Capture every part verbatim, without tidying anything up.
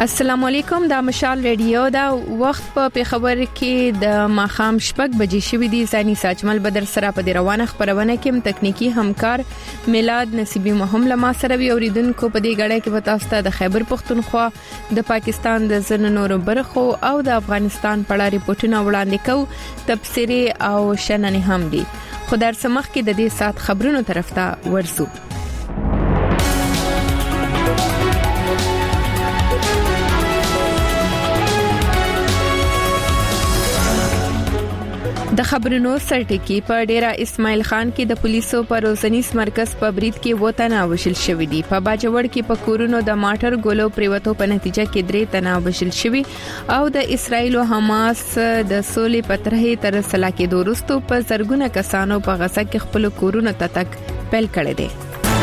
السلام علیکم، دا مشال ریډیو دا وخت په پیښور کې د ماخام شپږ بجې شوې دي. ځاني ساجمل بدر سره په روانه خبرونه کې تکنیکی همکار میلاد نصیبی مهم لما سره وی اوریدونکو په دې غړې کې وتاوسته د خیبر پختونخوا د پاکستان د زن نورو برخو او د افغانستان په اړه ریپورتونه وړاندې کوو. تفسیری او شننې هم دي. خدای سمخ کې د دې سات خبرونو طرف ته ورسو. د خبرونو سرټکی په ډیرا اسماعیل خان کې د پولیسو په روزنیز مرکز په برید کې وتنه وشل شوې دي. په باجوړ کې په کورونو د ماټر ګولو پریوتو په نتیجه کې درې تنه وشل شوي او د اسرایل او حماس د سولې پترې تر سلا کې دورستو په زرګونه کسانو په غزا کې خپل کورونو ته تک پیل کړي دي.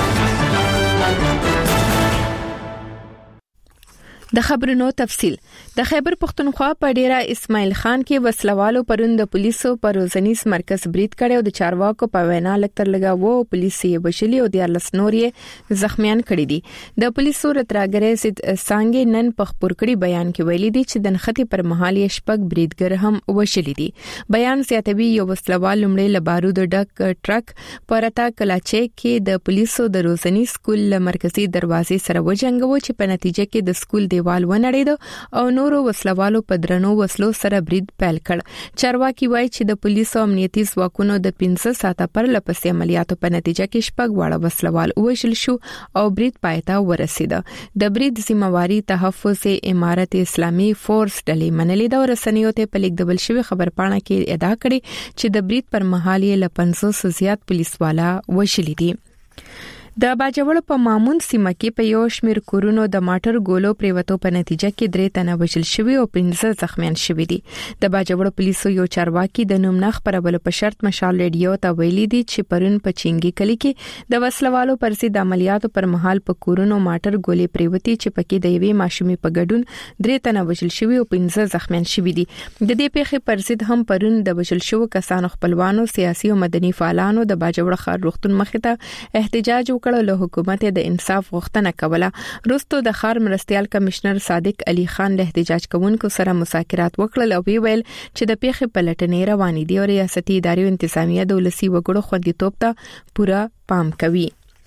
د خبرونو تفصیل. د خیبر پختونخوا په ډیرا اسماعیل خان کې وسلوالو پروند د پولیسو پر روزنیز مرکز برید کړي او د چارواکو په وینا لکتر لګا وو پولیسي بشلی او د لسنوري زخمیان کړي دي. د پولیسو رتراګره سید سانګې نن په خبر کړي بیان کې ویلي دي چې د نختی پر مهالي شپږ بریدګر هم وشلي دي. بیان زیاتوي یو وسلوال لمړی له بارود ډک ټرک پرتا کلاچې کې د پولیسو د روزنیز سکول مرکزی دروازې سره وجنګو چې په نتیجه کې د سکول دیوال ونړید او نورو وسلوالو په درنو وسلو سره برید پیل کړ. چارواکي وایي چې د پولیسو امنیتي ځواکونو د پنځه ساعته پر لپسې عملیاتو په نتیجه کې شپږ واړه وسلوال وشل شو او برید پایته ورسید. د برید ذمہواری تحفظ امارت اسلامي فورس ډلې منلې د رسنیو ته په لیک دبل شوی خبر پاڼه کې ادعا کړې چې د برید پر مهال یې ل پنځوس زیات پولیس والا وشل دي. د باجوړ په مامون سیمه کې په یو شمیر کورونو د ماټر ګولو پریوتو په نتیجه کې درې تنه وشل شوي او پنځه زخمیان شوي دي. د باجوړ پولیسو یو چارواکي د نوم نخ پربل په شرط مشال ریډیو ته ویلي دي چې پرون په چینګي کلی کې د وسلوالو پر ضد عملیاتو پر مهال په کورونو ماټر ګولې پریوتي چې پکې د یوې ماشومې په ګډون درې تنه وشل شوي او پنځه زخمیان شوي دي. د دې پیښې پر ضد هم پرون د وشل شوو کسانو خپلوانو سیاسي او مدني فعالانو د باجوړ ښار روغتون مخې ته احتجاج وکړ. له حکومت د انصاف غوښتنه کوله. وروسته د ښار مرستيال کمشنر صادق علي خان د احتجاج کوونکو سره مذاکرات وکړل او ویل چې د پیښې پلټنې روانې دي او ریاستي ادارې او انتظامیه د ولسی وګړو خوندیتوب ته پوره پام کوي.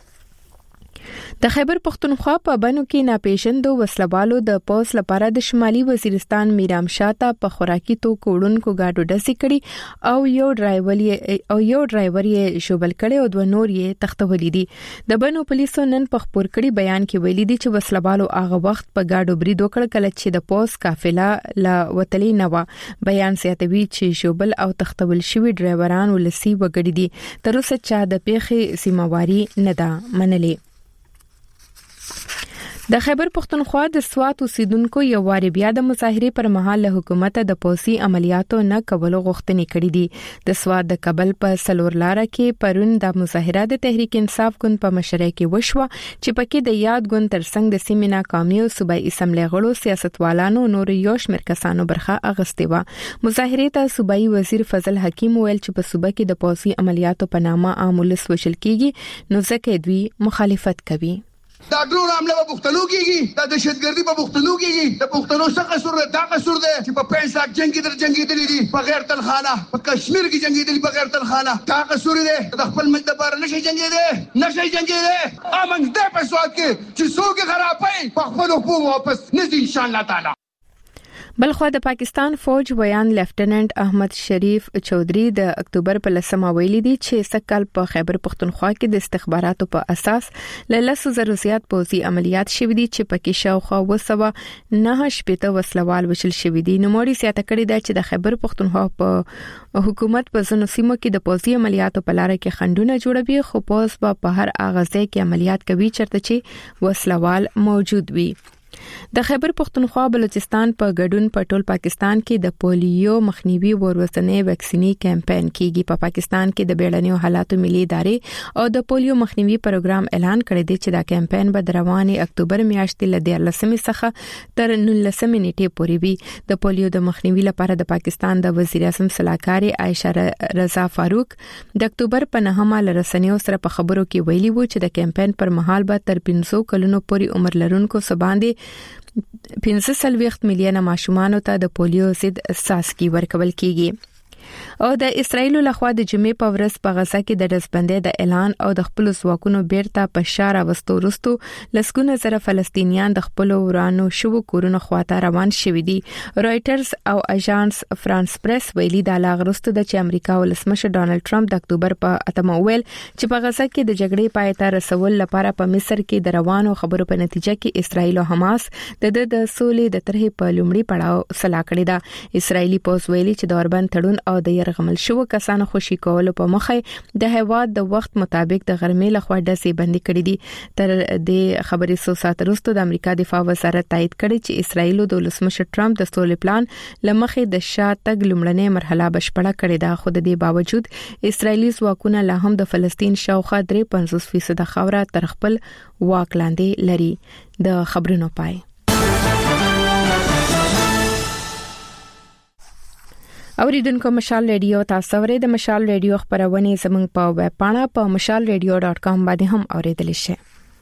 د خیبر پختونخوا په بنو کې ناپېژندو وسلوالو د پوس لپاره د شمالي وزیرستان میرام شاته په خوراکي توکو وړونکو گاډو ډزې کړي او یو ډرایور یې او یو ډرایور یې شوبل کړي او دوه نور یې تختولې دي. د بنو پولیسو نن په خبر کړي بیان کې ویلي دي چې وسلوالو هغه وخت په گاډو برید وکړ کله چې د پوس قافله لا وتلې نه و. بیان سیاتوي چې شوبل او تختول شوی ډرایوران ولسی وګړي دي. تر اوسه چا د پیښې سیمواري نه ده منلې. د خیبر پختونخوا د سوات اوسیدونکو یو واری بیا د مظاهره پر مهال له حکومت د پوسی عملیاتو نه کولو غوښتنې کړې دي. د سوات د کابل په سلور لار کې پرون د مظاهره د تحریک انصاف ګوند په مشرۍ کې وشوه چې پکې د یاد ګوند ترڅنګ د سیمې ناکامي او صوبایي اسمبلی غړو سیاستوالانو نور یو شمېر کسانو برخه اغستې و. مظاهره ته صوبایي وزیر فضل حکیم ویل چې په صوبه کې د پوسی عملیاتو په نامه عاملس وشل کیږي نو ځکه دوی مخالفت کوي. دا ډرون حمله په پښتنو کېږي، دا دهشتګردي په پښتنو کېږي. د پښتنو څه قصور دی؟ دا قصور دی چې په پنځه لاک جنگي در جنگېدلي دي بغیر تنخانه، په کشمیر کې جنگېدلي بغیر تنخانه. دا قصور دی د خپل ملک لپاره نشي جنگېدلی، نشي جنگېدلی. امن دې په سواد کې چې څوک خرابای په خپل حکومت واپس نزي ان شاء الله تعالی. بلخو د پاکستان فوج ویان لیفټیننټ احمد شریف چودھری د اکتوبر په لسمه ویلي دي چې سکهال په خیبر پختونخوا کې د استخباراتو په اساس له لسو زرو زیات پوځي عملیات شوي دي چې پکې شاوخوا وسوه نه شپېته وسلوال وشل شوي دي. نو موري سیاته کړی دی چې د خیبر پختونخوا په حکومت په ځینو سیمو کې د پوځي عملیاتو په لار کې خنډونه جوړوي، خو پوځ په هر هغه ځای کې عملیات کوي چرته چې وسلوال موجود وي. د خیبر پختونخوا بلوچستان په ګډون په ټول پاکستان کې د پولیو مخنیوي ورورسنې ویکسینی کمپاین کیږي. په پاکستان کې د بیړنیو حالاتو ملي ادارې او د پولیو مخنیوي پروګرام اعلان کړی دی چې دا کمپاین به د روانې اکتوبر میاشتې له دیارلسمې څخه تر نولسمې نیټې پورې وي. د پولیو د مخنیوي لپاره د پاکستان د وزیر اعظم صلاحکار عائشہ رضا فاروق د اکتوبر په نهمه لرسنیو سره په خبرو کې ویلي وو چې د کمپاین پر مهال به تر پنځه کلونو پورې عمر لرونکو سباندې پنځه سلويخت میلیونه ماشومان ته د پولیو ضد څاڅکي ورکول کیږي. او د اسرایل له خوا د جمعې په ورځ په غزا کې د دسبندۍ د اعلان او د خپل ځواکونو بیرته په شار واستو وروسته لسګونه زره فلسطینیان د خپل ورانو شوو کورونو خواته روان شوي دي. رويټرز او اژانس فرانس پریس ویلي د لاغرستو د چې امریکا ولسمشر ډانلډ ټرمپ د اکتوبر په اتمه ویل چې په غزا کې د جګړې پای ته رسول لپاره په مصر کې د روانو خبرو په نتیجه کې اسرایل او حماس د د سولې د طرحې په لومړي پړاو سلا کړی دا. اسرایلی پوز ویلي چې د اوربند تړون او د يرغمل شو کسانو خوشي کولو په مخه د هیواد د وخت مطابق د غرمې لخوا ډسې بندي کړې دي. تر دې خبرې سو سات وروسته د امریکا دفاع وزارت تایید کړی چې اسرایل د ولسمشر ټرمپ د سولې پلان لمخې د شاتګ لومړنۍ مرحله بشپړه کړې ده. خو د دې باوجود اسرایلی ځواکونه لا هم د فلسطین شاوخوا پنځوس فیصد خاوره تر خپل واک لاندې لري. د خبرونو پای اوریدونکو مشال ریډیو تاسو ورې د مشال ریډیو خبرونه زموږ په ویب پاڼه په مشال ریډیو ډاٹ کام باندې هم اوریدل شئ.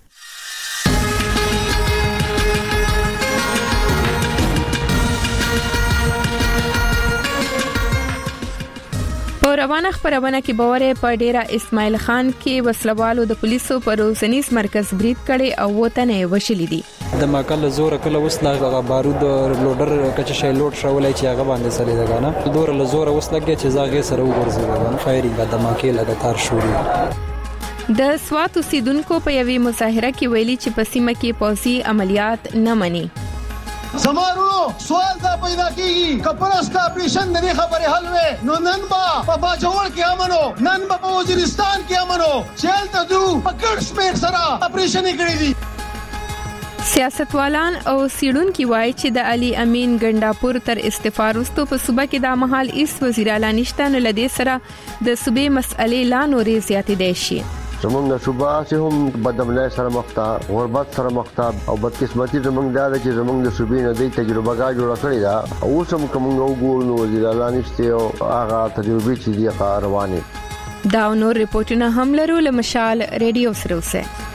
روانه خبرونه کې باورې په ډیره اسماعیل خان کې وسلوالو د پولیسو پر روزنیز مرکز برید کړي او وته وشلې دي. د ماکل زور کله وسله غ بارود لوډر کچ شي لوډ شولای چې هغه باندې سړي دغانه دور له زور وسلګي چې زاغه سره وګرځي فایرینګ د ماکل لګاتار شوري. د سوات اوسیدونکو په یوې مظاهره کې ویلي چې په سیمه کې پوځي عملیات نه مني. زمارو سوال دا پیدا کیږي کپرس کا اپریشن د خبره حل وې نو نن با په باجوړ کې امنو نن با په وزیرستان کې امنو چل ته دو پکړ شمیر سره اپریشن کړی دي. سیاستوالان او سیډونکو وایي چې د علي امین ګنداپور تر استعفا وروسته په صوبه کې د مهال ایس وزیر اعلی نشته نو لدې سره د صوبې مسئلې لا نورې زیاتې دي شي. زمونږ صوبه چې هم بدملای سره مخته غربت سره مخته او بدقسمتي زمونږ دا چې زمونږ د صوبې نه د تجربه غا جوړه کړې ده او سم کوم وګورو نو وزیر اعلی نشته او هغه تجربه چې دی روانه دا نور ریپورتونه هم لرو له مشال ریډیو سره اوسه.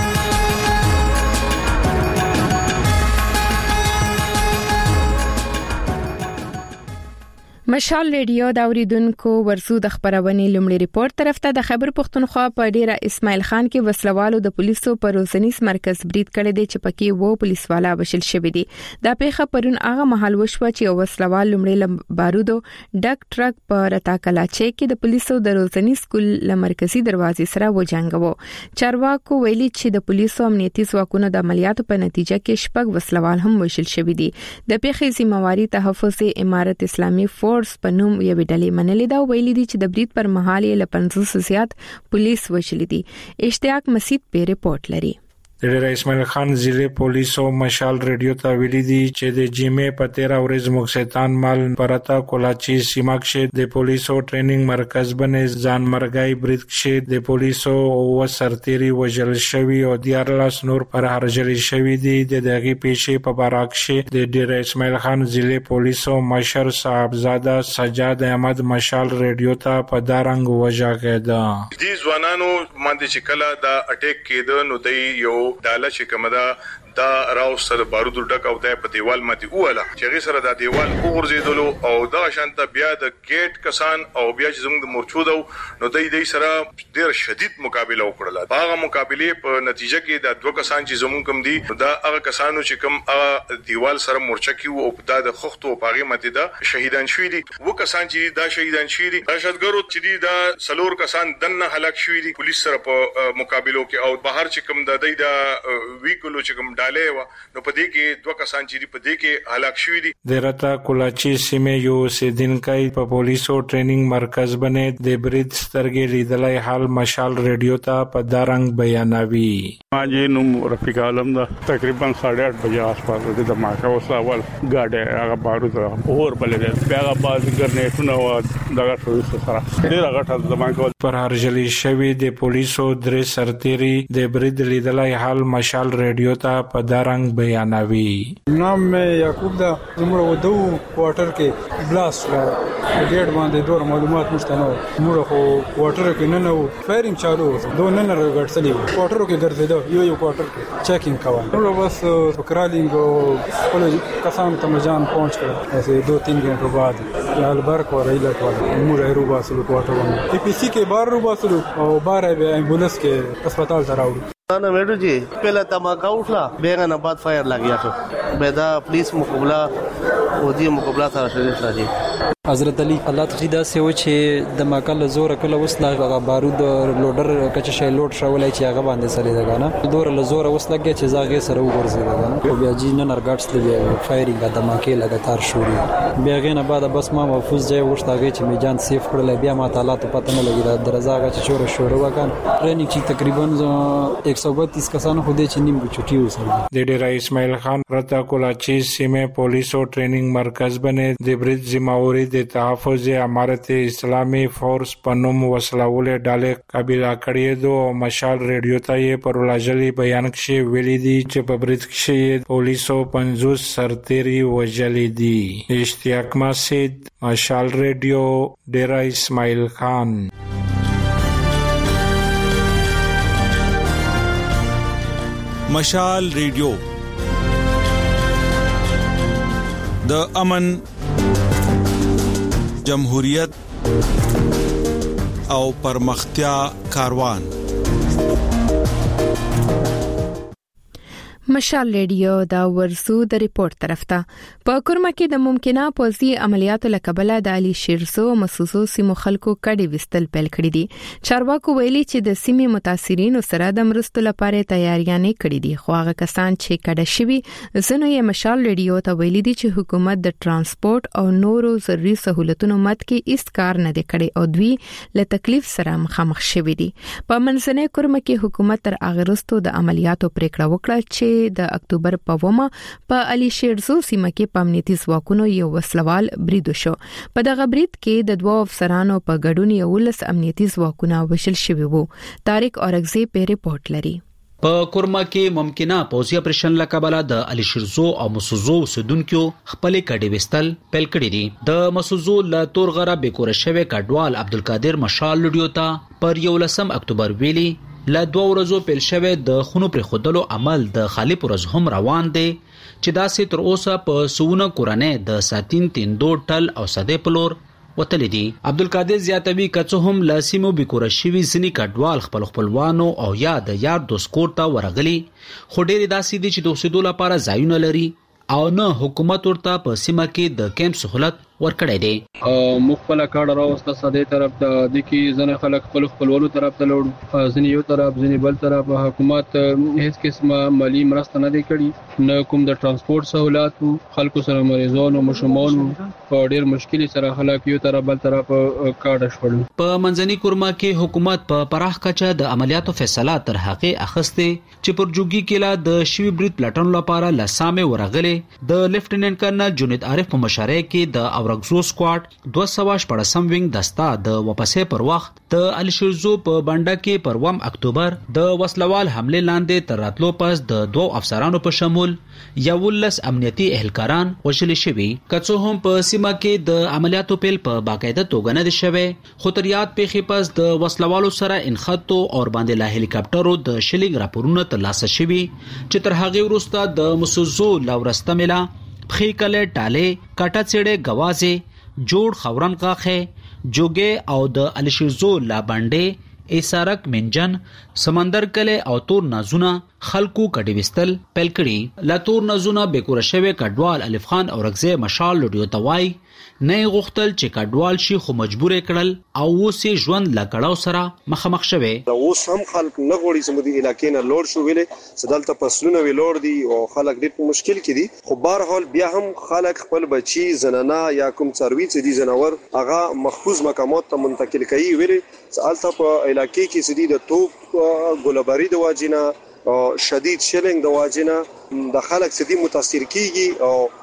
مشال ریډیو دا اوریدونکو ورسو د خبرونه لومړی ریپورت طرف ته د خبر پښتونخوا په ډیره اسماعیل خان کې وسلوالو د پولیسو پر روزنیز مرکز برید کړی دی چې پکې وو پولیس والا وشل شوی دی. دا پیښه پرون هغه محل وشو چې وسلوال لومړی بارودو ډک ټرک په رتا کلاچې کې د پولیسو د روزنیز سکول ل مرکزی دروازې سره وجنګو. چارواکو ویلي چې د پولیسو امنیتي ځواکونو د عملیاتو په نتیجه کې شپږ وسلوال هم وشل شوی دي. د پیښې ذمہواری تحفظ امارت اسلامي فورس په نوم یو ډلې منلې دا ویلي دي چې د برید پر مهال یې ل پنځوس زیات پولیس وشل دي. اشتیاق مسید په ریپورت لري. د رئیس اسماعیل خان ضلع پولیسو مشال ریډیو ته ویلي دي چې د جمعې په تیرا ورځ مقصدان مال پرتا کولاچی سیمه کې د پولیسو ټریننګ مرکز باندې ځان مرګای برید کې د پولیسو او سرتيري وجل شوی او دیارلاس نور پر هرجل شوی دي. د دغه پیښې په باره کې د رئیس اسماعیل خان ضلع پولیسو مشر صاحبزاده سجاد احمد مشال ریډیو ته په دارنګ وجاګه ده. دي ځوانانو باندې چې کله دا اٹیک کېده نو دی یو داله چې کومه دا دا راو سره بارود ډک او د په دیوال ماتي اوله چې غي سره د دیوال وګرځیدلو او دا شانته بیا د گیټ کسان او بیا چې زموږ د مرچودو نو د دې سره ډیر شدید مقابله وکړه. هغه مقابله په نتیجه کې د دوه کسان چې زموږ کم دي دا هغه کسانو چې کوم هغه دیوال سره مرچه کیو او د خختو پاغي ماتي دا شهیدان شوی دي. و کسان چې دا شهیدان شوی دي دهشتګرو چې دي دا سلور کسان دنه هلاک شوی دي پولیس سره په مقابله کې او بهر چې کوم د دې دا ویکلو چې کوم نو پدې کې دوه کسان چې په دې کې هلاک شوی دي. د رتا کولاچی سیمه یو سیدنکای په پولیسو ټریننګ مرکز باندې د برید سترګې لیدلای حال مشال ریډیو ته په دارنګ بیانوي. ماجه نو رفیق عالم دا تقریبا ساڑھے آٹھ بجے آس پاس د دماکه وسه اول گاډه هغه بارود اور بلې بیا باز ګرنیټونه و دغه شوې سره ډیر غټه دماکه پر هرجلی شوی د پولیسو درې سرتيري د برید لیدلای حال مشال ریډیو ته په دارنګ بیانوي. نام مې یعقوب دا زموږ ودو کوارټر کې بلاست را ډېر باندې ډور معلومات نشته نو موږ خو کوارټر کې نه نو فایرینګ چالو دوه نه راغړسلی کوارټر کې ګرځیدو یو یو کوارټر کې چیکینګ کاوه نو بس کرالینګ او کله کسان ته مجان پہنچ کر ایسے دو تین گھنٹوں بعد لال برق اور ایلٹ والا موږ ایرو باسلو کوارټر ای پی سی کې بار رو باسلو او بار ایمبولانس کې هسپتال ته راوړو انا میډو جی پہلا دھماکہ اٹھلا بیگا نه بعد فائر لگ گیا تو بیدا پولیس مقابله او دی مقابله سره شریف راځي حضرت علی الله تقیدا سه و چې د ماکل زور کله وسله غا بارود لوډر کچ شی لوډ شولای چې هغه باندې سره دغانه دور له زور وسله کې چې زاغه سره وګرځي دغانه او بیا جی نن ارګټس دی فایرینګ د ماکل لګاتار شوري بیا غینه بعد بس ما محفوظ ځای وښتاګه چې میجان سیف کړل بیا ما تعالی ته پته نه لګی دا درزاغه چې شور شور وکړ ټریننګ چې تقریبا ایک سو بتیس کسانو خو دې چې نیم چټي وسره د ډیر اسماعیل خان رتا کولاچی سیمه پولیس او ټریننګ مرکز باندې د برید ذمہواری د تحفظ امارت اسلامی فورس پنوم وسلاولې ډالې قابل کړی دو مشال ریډیو ته یې پر لاجلی بیان کې ویلي دي چې په برید کې پولیسو پنځوس سرتيري وجلې دي اشتیاق مسجد مشال ریډیو ډیر اسماعیل خان مشال ریډیو د امن جمهوریت او پرمختیا کاروان مشال ریډیو دا ورسو د ریپورت طرف ته په کورما کې د ممکنه پوزي عملیاتو لکبله د علي شیرزو مسوسو سیمو خلکو کډي وستل پیل کړی دي چارواکو ویلي چې د سیمې متاثرین سره د مرستو لپاره تیاریانې کړې دي خو هغه کسان چې کډه شوي زنه یې مشال ریډیو ته ویلي دي چې حکومت د ترانسپورت او نورو ضروري سہولتونو مت کې هیڅ کار نه دی کړی او دوی له تکلیف سره مخامخ شوي دي په منځنۍ کورما کې حکومت تر اغرستو د عملیاتو پریکړه وکړه چې د اکتوبر په ومه په علي شیرزو سیمه کې په امنیتي ځواکونو یو وسلوال برید شو په دغه برید کې د دوه افسرانو په ګډون یو لس امنیتي ځواکونه وشل شوي وو طارق اورغزي په ریپورت لري په کورما کې ممکنه پوزي اپریشن لکبله د علي شیرزو او مسوزو سدونکو خپل کډي وستل پیل کړی دي د مسوزو له تورغره بیکور شوی کډوال عبدالقادر مشال لډیو ته پر یو لسم اکتوبر ویلي لا دوه ورځو پیل شوه د خونو پر خودلو عمل د خالی پرز هم روان دي چې دا سي تر اوسه په سونه کورانه د ساتین تیندو ټل او صدې پلور وتل دي عبدالقادر زیاتوي کڅو هم لاسیمو بیکور شوی زنی کډوال خپل خپلوانو او یا د یار دوست کور ته ورغلي خو ډېر داسې دي چې د اوسېدو لپاره ځایونه لري او نه حکومت ورته په سیمه کې د کیمپ سہولت ورکړی دی مخبل کاډ راوسته ساده طرف ته د کی زنه خلک خپل خپلولو طرف ته لوړ ځنی یو طرف ځنی بل طرف حکومت هیڅ قسمه مالی مرسته نه دی کړی نه کوم د ترانسپورت سہولت خلکو سره مریضانو مشمون په ډیر مشکل سره خلک یو طرف بل طرف کاډ شول په منځني کورما کې حکومت په پراخ کچه د عملیاتو فیصله تر هغه اخسته چې پر جوګي کلا د شوی برید پلاتون لپاره لسامه ورغله د لیفټیننټ کرنل جنید عارف په مشاره کې د اورګزو سکواډ دوه سوه شپږم وینګ دستا د واپسې پر وخت د علي شیرزو په بانډا کې پر وم اکتوبر د وسلوال حمله لاندې تر راتلو پس د دوه افسرانو په شمول یولس امنیتي اهلکاران وشل شوي کڅو هم په سیمه کې د عملیاتو پیل په باقاعده توګه نه دي شوي خو تر یاد پیښې پس د وسلوالو سره انخطو او باندې لا هلیکاپټرو د شلینګ راپورونه ترلاسه شوي چې تر هغه وروسته د مسوزو لورستملا پخې کله ټاله کاټا چړې غوازه جوړ خورن قاخه جوګه او د علي شیرزو لا باندې ایسارک منجن سمندر کله او تور نازونه خلکو کډي وستل پیل کړي لا تور نازونه بیکور شوی کډوال الف خان اورغزه مشال لډیو توای نه غختل چې کډوال شي خو مجبور کړل او وسې ژوند لکړاو سره مخامخ شوه اوس هم خلک نه غوړي سمدي علاقې نه لوړ شو ویلې سدالته پسلونه وی لوړ دي او خلک ډېر په مشکل کې دي خو بهر حال بیا هم خلک خپل بچي زنانه یا کوم څاروي چې دي زناور هغه محفوظ مقامات ته منتقل کوي ویلې سالته په علاقې کې سدي د توپ ګلباري د واجینا شدید شلنګ د واجینا د خلک سدي متاثر کیږي او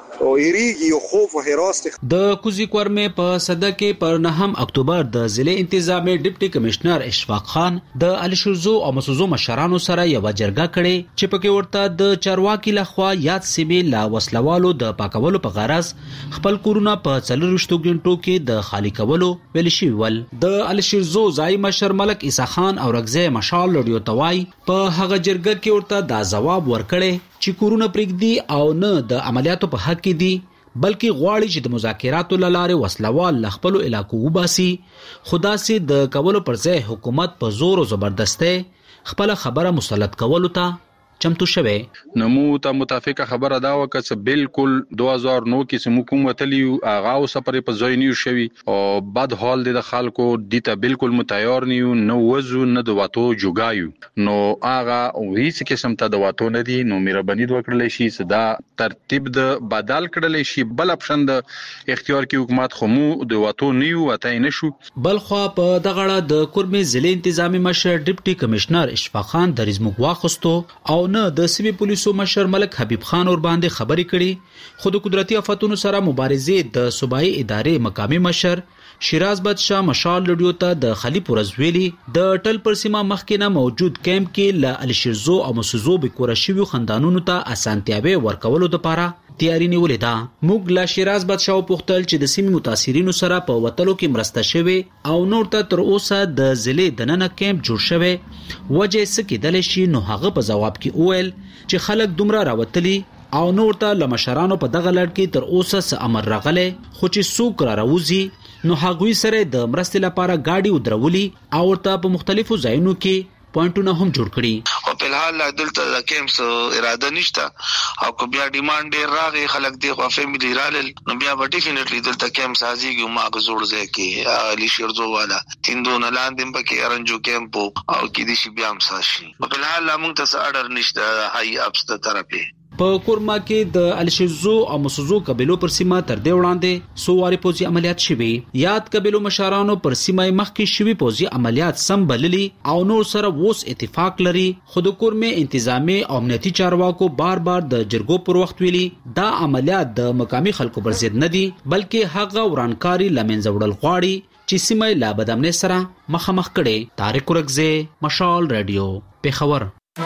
او ایریږي او خوف او هراس د کوزي کورمه په صده کې پر نهم اکتوبر د ضلع انتظامی ډیپټي کمشنر اشفاق خان د الشرزو او مسوزو مشرانو سره یو جرګه کړې چې پکې ورته د چارواکي لخوا یاد سیمې لا وسلوالو د پاکولو په غرض خپل کورونه په څلورشتو غنټو کې د خالی کولو ویل شوی ول. د الشرزو ځای مشر ملک عیسی خان او رغزه مشال لډیو توای په هغه جرګه کې ورته دا جواب ورکړي چې کورونه پرېږدي او نه د عملیاتو په حق کې دي بلکې غواړي چې د مذاکراتو لاره وسلوال لخپل علاقو وباسي. خدا سي د کولو پر ځای حکومت په زور او زبردستی خپل خبره مسلط کولو ته چمتو شوه. نمو ته متفقه خبره دا وکړه چې بالکل دو هزار نو کې چې حکومت لیو اغا او سفر په ځای نیو شوی او بد حال د خلکو دته بالکل متیار نیو نو وزو نه د واتو جوګایو نو اغا هیڅ قسم ته د واتو نه دی نو مهرباني وکړل شي چې دا ترتیب د بدل کړل شي بل اپشن د اختیار کې حکومت خمو د واتو نیو وتاي نشو. بل خو په دغه د کورمه ضلع انتظامی مشر ډیپټي کمشنر اشفاق خان د رزمګ واخستو او نه د سیمې پولیسو مشر ملک حبیب خان اور باندې خبرې کړي. خود قدرتي آفاتونو سره مبارزه د صوبایي ادارې مقامی مشر شیراز بادشاہ مشال لډیو ته د خلی پورز ویلي د ټل پر سیمه مخکینه موجود کیمپ کې ل الشرزو او مسوزو به کورشيو خاندانونو ته اسانتیاوي ورکولو لپاره تیاری نیولې ده. موږ لا شیراز بادشاہ پوښتل چې د سیمې متاثرینو سره په وټلو کې مرسته شوي او نور ته تر اوسه د ضلع دننه کیمپ جوړ شوی وجه سکه دل شي نو هغه په جواب کې وویل چې خلک دومره راوتلي او نور ته لمشرانو په دغه لړ کې تر اوسه س امر راغله خو چې څوک را راوځي نو هغوی سره د مرستې لپاره گاډي ودرولي او ورته په مختلفو ځایونو کې پوینټونه هم جوړ کړي او په الحال دلته د کیمپس اراده نشته او کو بیا ډیماند ډیر راغی خلک دی خو فیملی رالل نو بیا به ډیفینټلی دلته کیمپس ازيږي ما غزور ځای کې علي شیرزو والا تیندو نه لاندې پکې ارنجو کیمپ او کې دي شي بیا هم ساشي په الحال موږ ته اډر نشته هاي اپس ته طرفه. په کورما کې د الشرزو او مسوزو قبيلو پر سیمه تر دې وړاندې سوواري پوزي عملیات شوي. یاد قبيلو مشرانو پر سیمه مخکې شوي پوزي عملیات سم بللي او نور سره ووس اتفاق لري. خود کورمه انتظامی او امنیتي چارواکو بار بار د جرګو پر وخت ویلي دا عملیات د مقامی خلکو پر ضد نه دي بلکې هغه ورانکاري لمنځه وړل غواړي چې سیمه لا بدامنه سره مخامخ کړي. طارق ورغزه مشال رادیو پیښور.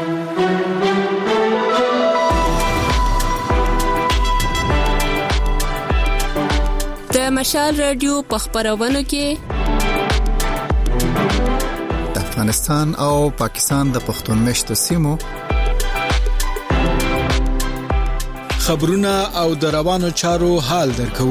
د مشال رادیو په خبرونو کې د افغانستان او پاکستان د پښتون مشتو سیمو خبرونه او د روانو چارو حال درکو.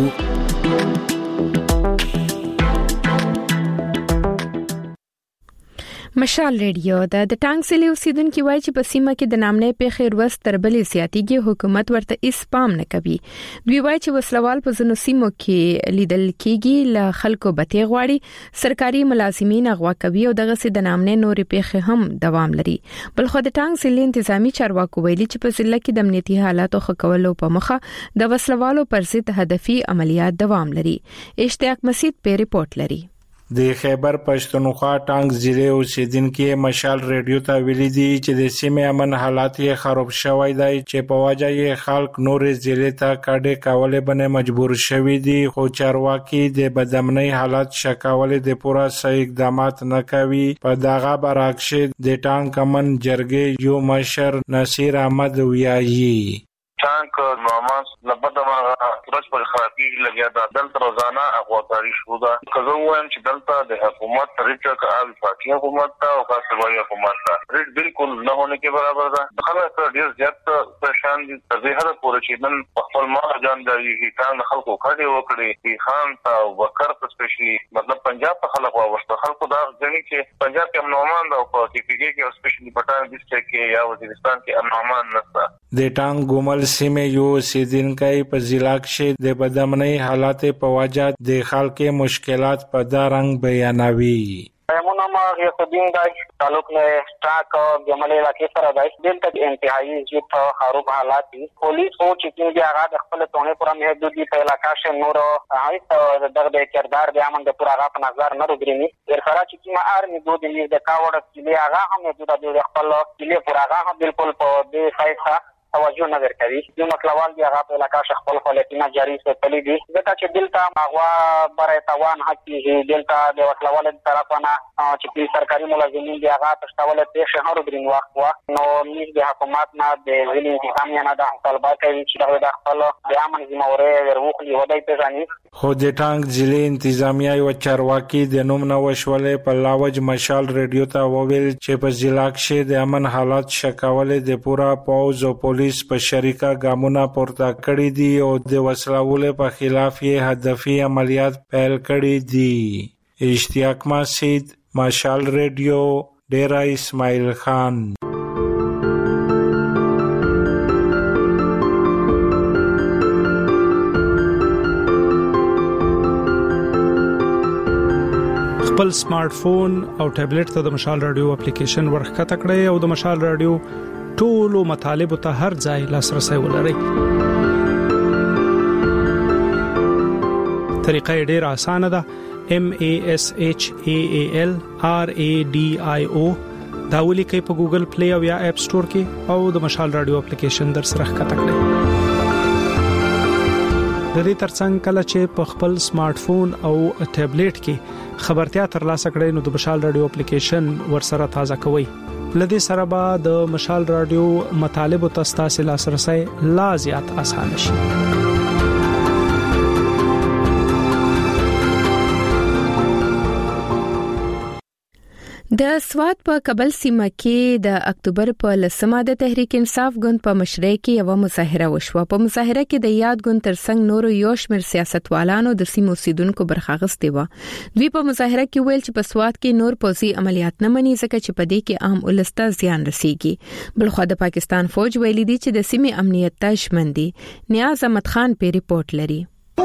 مشال ریډیو د د ټانګ سلی اوسیدونکو وایي چې په سیمه کې د نامنې پیښې روز تر بلې زیاتېږي حکومت ورته هیڅ پام نه کوي. دوی وایي چې وسلوال په ځینو سیمو کې لیدل کېږي له خلکو بتې غواړي سرکاري ملازمین اغوا کوي او دغه سي د نامنې نورې پیښې هم دوام لري. بل خو د ټانګ سلی انتظامی چارواکو ویلي چې په ضلع کې د امنیتي حالاتو ښه کولو په مخه د وسلوالو پر ضد هدفي عملیات دوام لري. اشتیاق مسعود په ریپورت لري. د خیبر پښتونخوا ټانګ ضلع اوسیدونکو مشال ریډیو ته ویلي دي چې د سیمې امن حالات یې خراب شوی دی چې په وجه یې خلک نورې ضلع ته کډې کولې باندې مجبور شوي دي خو چارواکي د بدامنۍ حالات شکاولې د پوره صحیح اقدامات نه کوي. په دغه برعکس د ټانګ کمن جرګې یو مشر نصیر احمد ویایي ټانک نوماس لبده ما پرش پر خرابي لګیا دا دلته روزانه اغواګاری شو دا کزه وایم چې دلته د حکومت طریقه کار فاقي حکومت او خاصه وایي حکومت ریټ بالکل نه هونه کې برابر ده خلک ډیر زیات پریشان دي تر هغه پورې چې نن خپل ما جان دی کان خلکو کړي وکړي خان تا وکړ سپیشلی مطلب پنجاب په خلک واوسته خلکو دا ځنی چې پنجاب کې امنومان دا او په ټي پی کې کې سپیشلی پټان ډیسټریکټ کې یا وزیرستان کې امنومان نشته. د ټانګ ګومل سیمه یو سیدونکو په ضلع کې د بدامنۍ حالات په وجه د خلکو مشکلات په دارنګ بیانوي. ایمونه ما یقین دای تعلق نه سٹاک جملې علاقې سره دای دلته انتهایی زیات خراب حالات دي. پولیس او چې څنګه هغه د خپل ټونه پورا محدودي په علاقې شه نور هیڅ دغه کردار د امن د پورا غا په نظر نه وګرینی ور سره چې ما ارمي دوه دې د کاوړ چې هغه هم د خپل کلی پورا غا بالکل په دې فایده توجه نه ورکوي. یو مسلوال دی هغه په علاقه خپل فعالیتونه جاری ساتلي دي ځکه چې دلته هغه برای توان حقي دلته د مسلوال طرفانه چې په سرکاري ملازمین دی هغه تشتول د شهر درین وخت وخت نو نیز د حکومت نه د ځینې انتقامیه نه د طلبات کوي چې د خپل د امن ذمہواري ورغلي ودی پیژني. خو د ټانګ ضلع انتظامیه او چارواکي د نوم نو وشولې په لاوج مشال ریډیو ته وویل چې په ضلع کې د امن حالات شکاولې د پورا پوز او پولیس په شریکه ګامونه پورته کړی دي او د وسلوالو په خلاف یې هدفي عملیات پیل کړی دي. اشتیاق مسجد، مشال ریډیو، ډیرا اسماعیل خان. خپل سمارټ فون او ټابلیټ ته د مشال رادیو اپلیکیشن ورخکته کړئ او د مشال رادیو ټولو مطالب ته هر ځای لاسرسي ولرئ. طریقه ډېره اسانه ده. M A S H A A L R A D I O دا ولیکئ په ګوګل پلی او یا اپ سٹور کې او د مشال رادیو اپلیکیشن در سره ښکته کړئ. د دې ترڅنګ کله چې په خپل سمارټ فون او ټابلیټ کې خبرتیا ترلاسه کړئ نو د مشال رادیو اپلیکیشن ورسره تازه کوئ. لدې سره به د مشال رادیو مطالب او تاسو لاسرسي لا زیات آسان شي. د سوات په کابل سیمه کې د اکتوبر په لسمه د تحریک انصاف ګوند په مشرۍ کې یو مظاهره وشوه. په مظاهره کې د یاد ګوند ترڅنګ نورو یو شمېر سیاستوالانو د سیمو اوسیدونکو برخه اخیستې و. دوی په مظاهره کې ویل چې په سوات کې نور پوځي عملیات نه مني ځکه چې په دې کې عام ولسته زیان رسیږي. بلخو د پاکستان فوج ویلي دي چې د سیمې امنیت ته ژمن دي. نیاز احمد خان په ریپورت لري.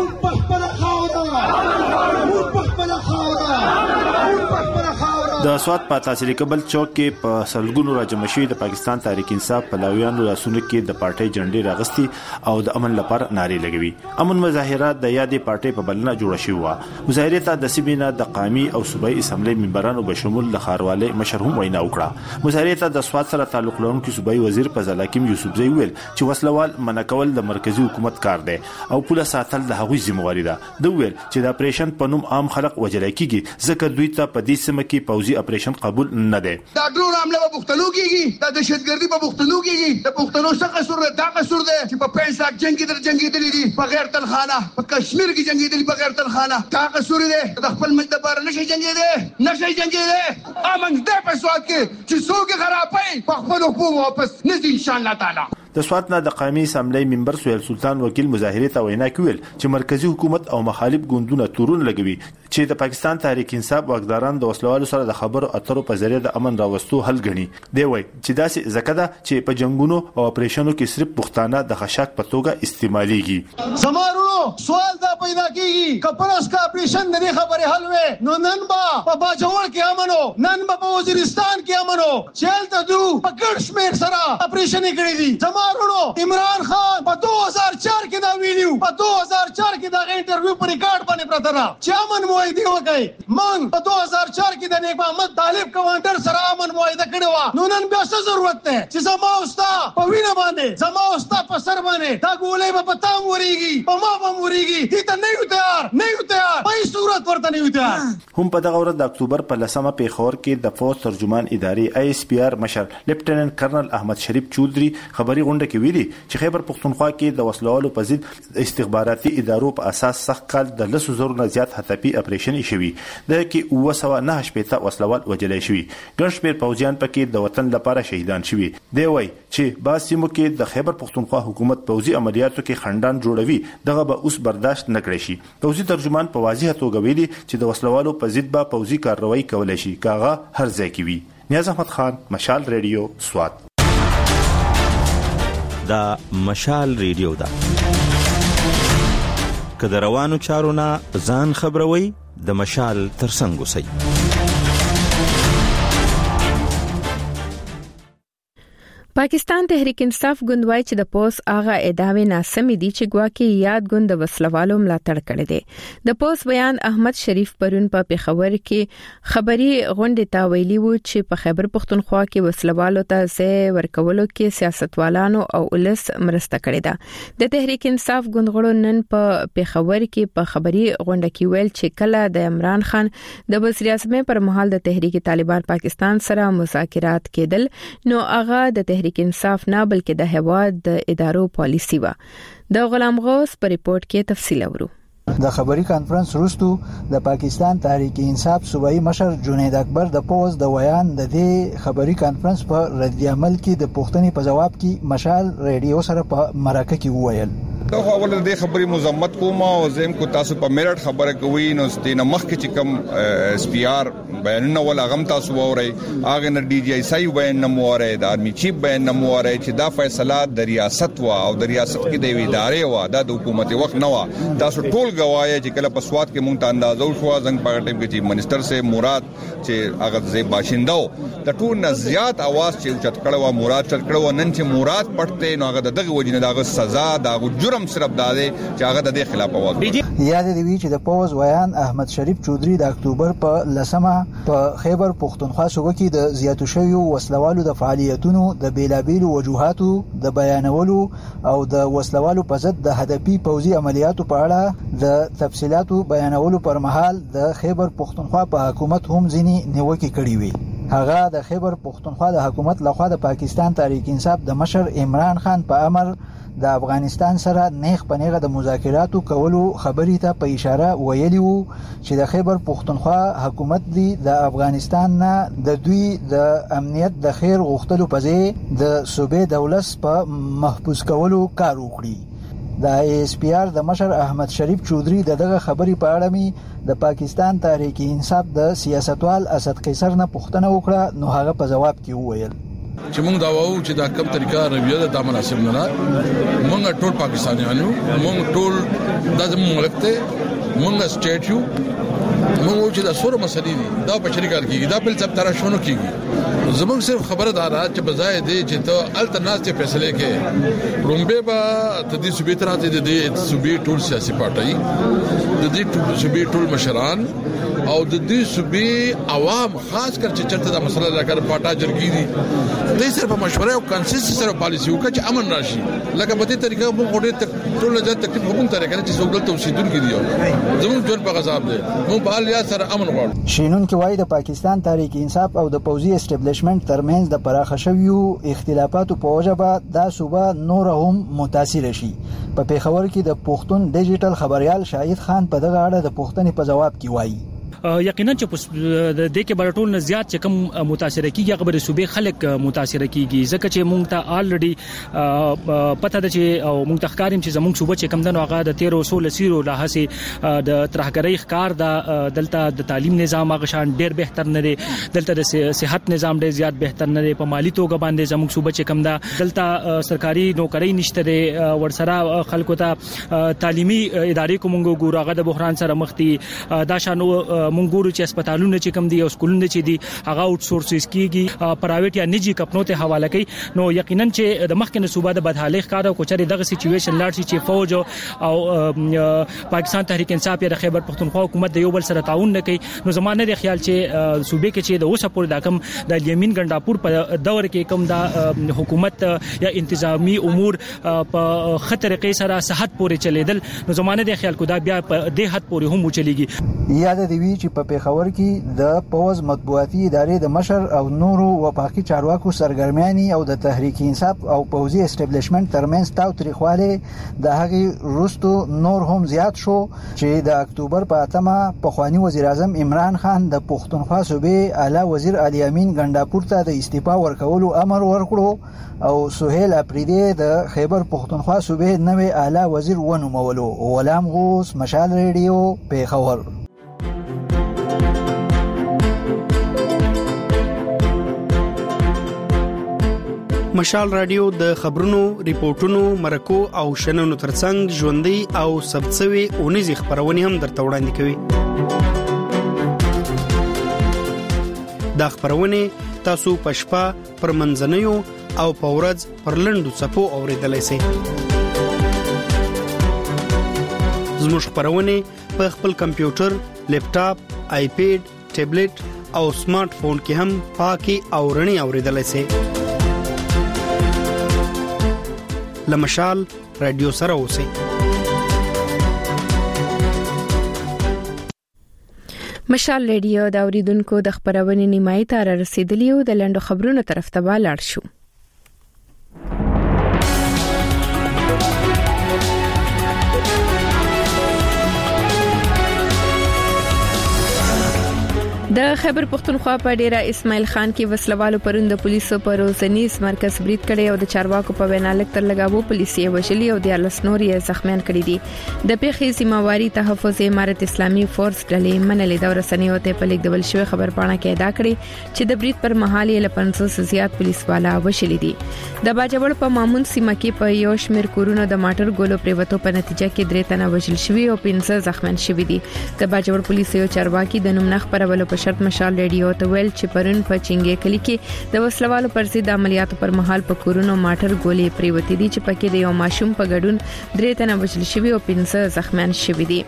د سوات په تحصیل کبل چوک کې په سلګونو راجمع شوی د پاکستان تحریک انصاف پلاویانو راسونه کې د پارټي جنډې راغستي او د امن لپاره نارې لګوي. امن مظاهره د یادې پارټي په بلنه جوړه شوې و. مظاهره ته د سیمینه د قومي او صوبایي اسمبلی ممبرانو به شمول د خارواله مشرهم وینا وکړه. مظاهره ته د سوات سره تعلق لرونکي صوبایي وزیر فضل حکیم یوسفزئی ویل چې وسلوال منکول د مرکزی حکومت کار دی او پوله ساتل د هغوی ذمہواری ده. دوی ویل چې د اپریشن په نوم عام خلک وجل کیږي ځکه دوی ته په دې سیمه کې پوځي اپریشن قبول نه دی. دا ډرون حمله په پښتنو کېږي، دا دهشتګردي په پښتنو کېږي. د پښتنو څه قصور دی؟ دا قصور دی چې په پنځه لاک جنگي در جنگېدلي دي بغیر تلخانه، په کشمیر کې جنگېدلي بغیر تلخانه. دا قصور دی د خپل ملت لپاره نشي جنگېدي، نشي جنگېدي. امن دې په سوات کې چې څوک خرابای په خپل حکومت واپس نزي ان شاء الله تعالی. د سوات نه د قومي اسمبلی ممبر سهیل سلطان وکیل مظاهره ته وینا کوي چې مرکزی حکومت او مخالف ګوندونه تورون لګوي چې د پاکستان تحریک انصاف واکداران د وسلوالو سره د خبرو اترو په ذریعہ د امن راوستو حل غني. دی وایي چې داسې زکه ده چې په جنگونو او اپریشنونو کې صرف پښتانه د خشاک په توګه استعماليږي. زمارونو سوال دا پیدا کیږي کپرس کا اپریشن د خبره حل وې نو نن با په باجوړ کې امنو، نن با په وزیرستان کې امنو، چل ته دو په ګرشمیر سره اپریشن کړی دي. زمارونو عمران خان په دو هزار چار کې دا ویډیو په دو هزار چار کې دا انټرویو پر ریکارډ باندې پراته را چې امن موعده وکړي. من په دو هزار چار کې د نیک محمد طالب کمانډر سره امن موعده کړی و. نو نن بیا څه ضرورت ده چې زما اوستا په وینه باندې زما اوستا په سر باندې دا ګولې په پتا موريږي په ما په موريږي دې ته نه یو تیار نه یو تیار په صورت ورته نه یو تیار. هم په دغه ورځ د اکتوبر په لسمه پیښور کې د فوج ترجمان ادارې آی اس پی آر مشر لیفټیننټ کرنل احمد شریف چودري خبري غونډه کې ویلي چې خیبر پختونخوا کې د وسلوالو په ضد استخباراتي ادارو په اساس سخت کال د لسو زرو نه زیات هدفي اپریشن شوی د کې اوه سوه نهه شپېته وسلوال وجلای شوی. ګڼ شمېر پوځیان پکې د وطن لپاره شهیدان شوي. دی وایي چې بعض سیمو کې د خیبر پختونخوا حکومت پوځي عملیاتو کې خندان جوړوي دغه به اوس برداشت نه کړی شي. پوځي ترجمان په واضح توګه ویلي چې د وسلوالو په ضد به پوځي کاروایی کولای شي کاغه هر ځای کې وي. نیاز احمد خان، مشال ریډیو، سوات. دا مشال ریډیو دا که د روانو چارو نه ځان خبروي د مشال ترڅنګ اوسئ. پاکستان تحریک انصاف ګوند چې د پوس اغا ادعاوی ناسمې دي چې ګواکې یاد ګوند د وسلوالو ملاتړ کړی دی. د پوس بیان احمد شریف پرون په پیښور کې خبري غونډه تا ویلي وو چې په خیبر پختونخوا کې وسلوالو ته ځای ورکولو کې سیاستوالانو او ولس مرسته کړې ده. د تحریک انصاف ګوند غړو نن په پیښور کې په خبري غونډه کې ویل چې کله د عمران خان د وزیر اعظم پر مهال د تحریک طالبان پاکستان سره مذاکرات کېدل نو هغه د تحریک انصاف نه بلکې د هواد د ادارو پالیسی و. د غلام غوث په ریپورت کې تفصیل اورو. د خبري کانفرنس وروسته د پاکستان تحریک انصاف صوبایي مشر جنید اکبر د پوز د ویان د دې خبري کانفرنس په رد عمل کې د پوښتنې په جواب کې مشال ریډیو سره په مرکه کې وویل دا اول د خبري مزمت کوم او زم کو تاسو په میرټ خبره کوي نو ستینه مخ کې چې کم اس پی آر بیانونه ولا غم تاسو ووري اغه نه ډي جی آی سای بیان نه موره د ارمي چیف بیان نه موره چې دا فیصله د ریاست وا او د ریاست کې د ادارې وا د حکومت وخت نه وا تاسو ټول غواړي چې کله په سواد کې مونږ ته اندازو شو څنګه په ټیم کې چې منسٹر سے مراد چې هغه ځای باشندو د ټول نه زیات आवाज چې چت کړه و مراد چت کړه نن چې مراد پټته نو هغه دغه وجنه دغه سزا دغه جرم صرف داده چې هغه د دې خلاف आवाज یاد دی چې د پوز ویان احمد شریف چودري د اکتوبر په لسمه په خیبر پختونخوا صوبه کې د زیاتو شویو وسلوالو د فعالیتونو د بیلابیلو وجوهاتو د بیانولو او د وسلوالو په ضد د هدفي پوځي عملیاتو په اړه د تفصيلاتو بیانولو پر مهال د خیبر پختونخوا په حکومت هم ځینی نیوکه کړې وي. هغه د خیبر پختونخوا د حکومت لخوا د پاکستان تحریک انصاف د مشر عمران خان په امر د افغانستان سره نیغ په نیغه د مذاکراتو کولو خبرې ته په اشاره ویلي وو چې د خیبر پختونخوا حکومت دی د افغانستان نه د دوی د امنیت د خیر غوښتلو په ځای د صوبې دولت په محفوظ کولو کار وکړي. د ایس پی آر د مشر احمد شریف چودري دغه خبرې په اړه می د پاکستان تحریک انصاف د سیاستوال اسد قیصر نه پوښتنه وکړه نو هغه په جواب کې وویل چې موږ دا وایو چې دا کوم طریقه رویه د مناسب نه موږ ټول پاکستانیانو موږ ټول د زموږ ملک ته موږ سټیټ یو موږ چې دا سوره مسلې دي دا په شریکال کېږي دا بل څه تر شونو کېږي زموږ صرف خبره دا را چې بځای دی چې ته الټرناتیو فیصله کې رومبه با د دې صوبې تر ته د دې صوبې ټول سیاسي پارټي د دې صوبې ټول مشران او د دې صوبې عوام خاص کر چې چرته دا مسله لکه پاټا جرګي دي د صرف مشوره او کنسنسس سره پالیسی وکړي چې امن راشي لکه په دې طریقه موږ غوډه ټول نه تکلیف هم طریقه چې څوک دلته اوسیدونکو دي زموږ ټول په غصاب دي موږ په حال یا سره امن غواړو. شینون کې وایي د پاکستان تحریک انصاف او د پوځي اسټابلیشمنت ترمنځ د پراخه شویو اختلافاتو په وجه به دا صوبه نور هم متاثر شي. په پیښور کې د پښتون ډیجیټل خبريال شاهد خان په دغه اړه د پښتنې په جواب کې وایي یقینا چې د دې کې برټول نه زیات چې کم متاثر کیږي هغه د صوبې خلک متاثر کیږي ځکه چې مونږ ته الریډي پته ده چې او مونږ ته ښکاریم چې زموږ صوبه چې کم دنو هغه د تیر وسول سیرو لهسه د ترهګرۍ ښکار د دلته د تعلیم نظام هغه شان ډیر بهتر نه دی دلته د صحت نظام ډیر زیات بهتر نه دی په مالی توګه باندې زموږ صوبه چې کم ده دلته سرکاري نوکری نشته دی ورسره خلکو ته تعلیمي ادارې کومګو ګور هغه د بحران سره مخ دي دا شانو مونږ ګورو چې هسپتالونه چې کم دي او سکولونه چې دي هغه اوټ سورسز کیږي پرایویټ یا نجی کمپنیو ته حواله کوي نو یقینا چې د مخکنه صوبه د بدحالي ښکارا کوچري دغه سچويشن لاړ شي چې فوج او پاکستان تحریک انصاف یا د خیبر پختونخوا حکومت د یو بل سره تعاون نه کوي نو زمانه د خیال چې صوبې کې چې د اوسه پور د کم د الیمین ګنداپور په دور کې کم د حکومت یا انتظامی امور په خطر کې سره صحت پورې چلیدل نو زمانه د خیال کو دا بیا په دې حد پورې هم چلیږي. یاد دی چې په پیښور کې د پوز مطبوعاتي ادارې د مشر او نورو وفاقي چارواکو سرګرمیاني او د تحریک انصاف او پوځي اسټابلیشمنت ترمنځ تاوتریخواله د هغې وروستو نور هم زیات شو چې د اکتوبر په اتمه پخوانی وزیر اعظم عمران خان د پښتونخوا صوبې اعلی وزیر علي امین ګنداپور ته د استعفا ورکولو امر ورکړو او سهیل اپریدي د خیبر پښتونخوا صوبې نوې اعلی وزیر ونومولو. غلام غوث مشال ریډیو پیښور. مشال رادیو د خبرونو، ریپورتونو، مرکو او شننو ترڅنګ ژوندۍ او ثبتسوي اونیزي خبرونه هم درته وړاندې کوي. دا خبرونه تاسو پښپا پر منځنیو او په ورځ پر لنډو څپو اوریدلای شئ. زموږ خبرونه په خپل کمپیوټر، لیپټاپ، آیپیډ، ټابلیټ او سمارټ فون کې هم پاکي او رڼي اوریدلای شئ. لمشال رادیو سره اوسئ. مشال رادیو دا اوریدونکو د خبرونې نیمایي ته رسیدلی او د لنډو خبرونو طرف ته ولاړ شو. د خیبر پختونخوا په ډیره اسماعیل خان کې وسلوالو پروند پولیسو پر روزنیز مرکز برید کړي او د چارواکو په وینا لکتر لګاوو پولیسي وشلي او د لسنوري زخمیان کړي دي. د پیښې ذمہواری تحفظ امارت اسلامي فورس ډلې منلې د ورسنیو ته په لیک ډول شوی خبر پاڼه کې ادا کړي چې د برید پر مهال یې ل پنځوس زیات پولیس والا وشلي دي. د باجوړ په مامون سیمه کې په یو شمیر کورونو د ماټر ګولو پریوتو په نتیجه کې درې تنه وشل شوی او پنځه زخمیان شوی دي. د باجوړ پولیسو چارواکي د نوم نخ پرولو په شرط مشال رادیو ته ویل چې پرون په چنګې کلی کې د وسلوالو پر ضد عملیاتو پر مهال په کورونو ماټر ګولې پریوتې دي چې پکې د یو ماشوم په ګډون درې تنه وشل شوی او پنځه زخمیان شوی دي.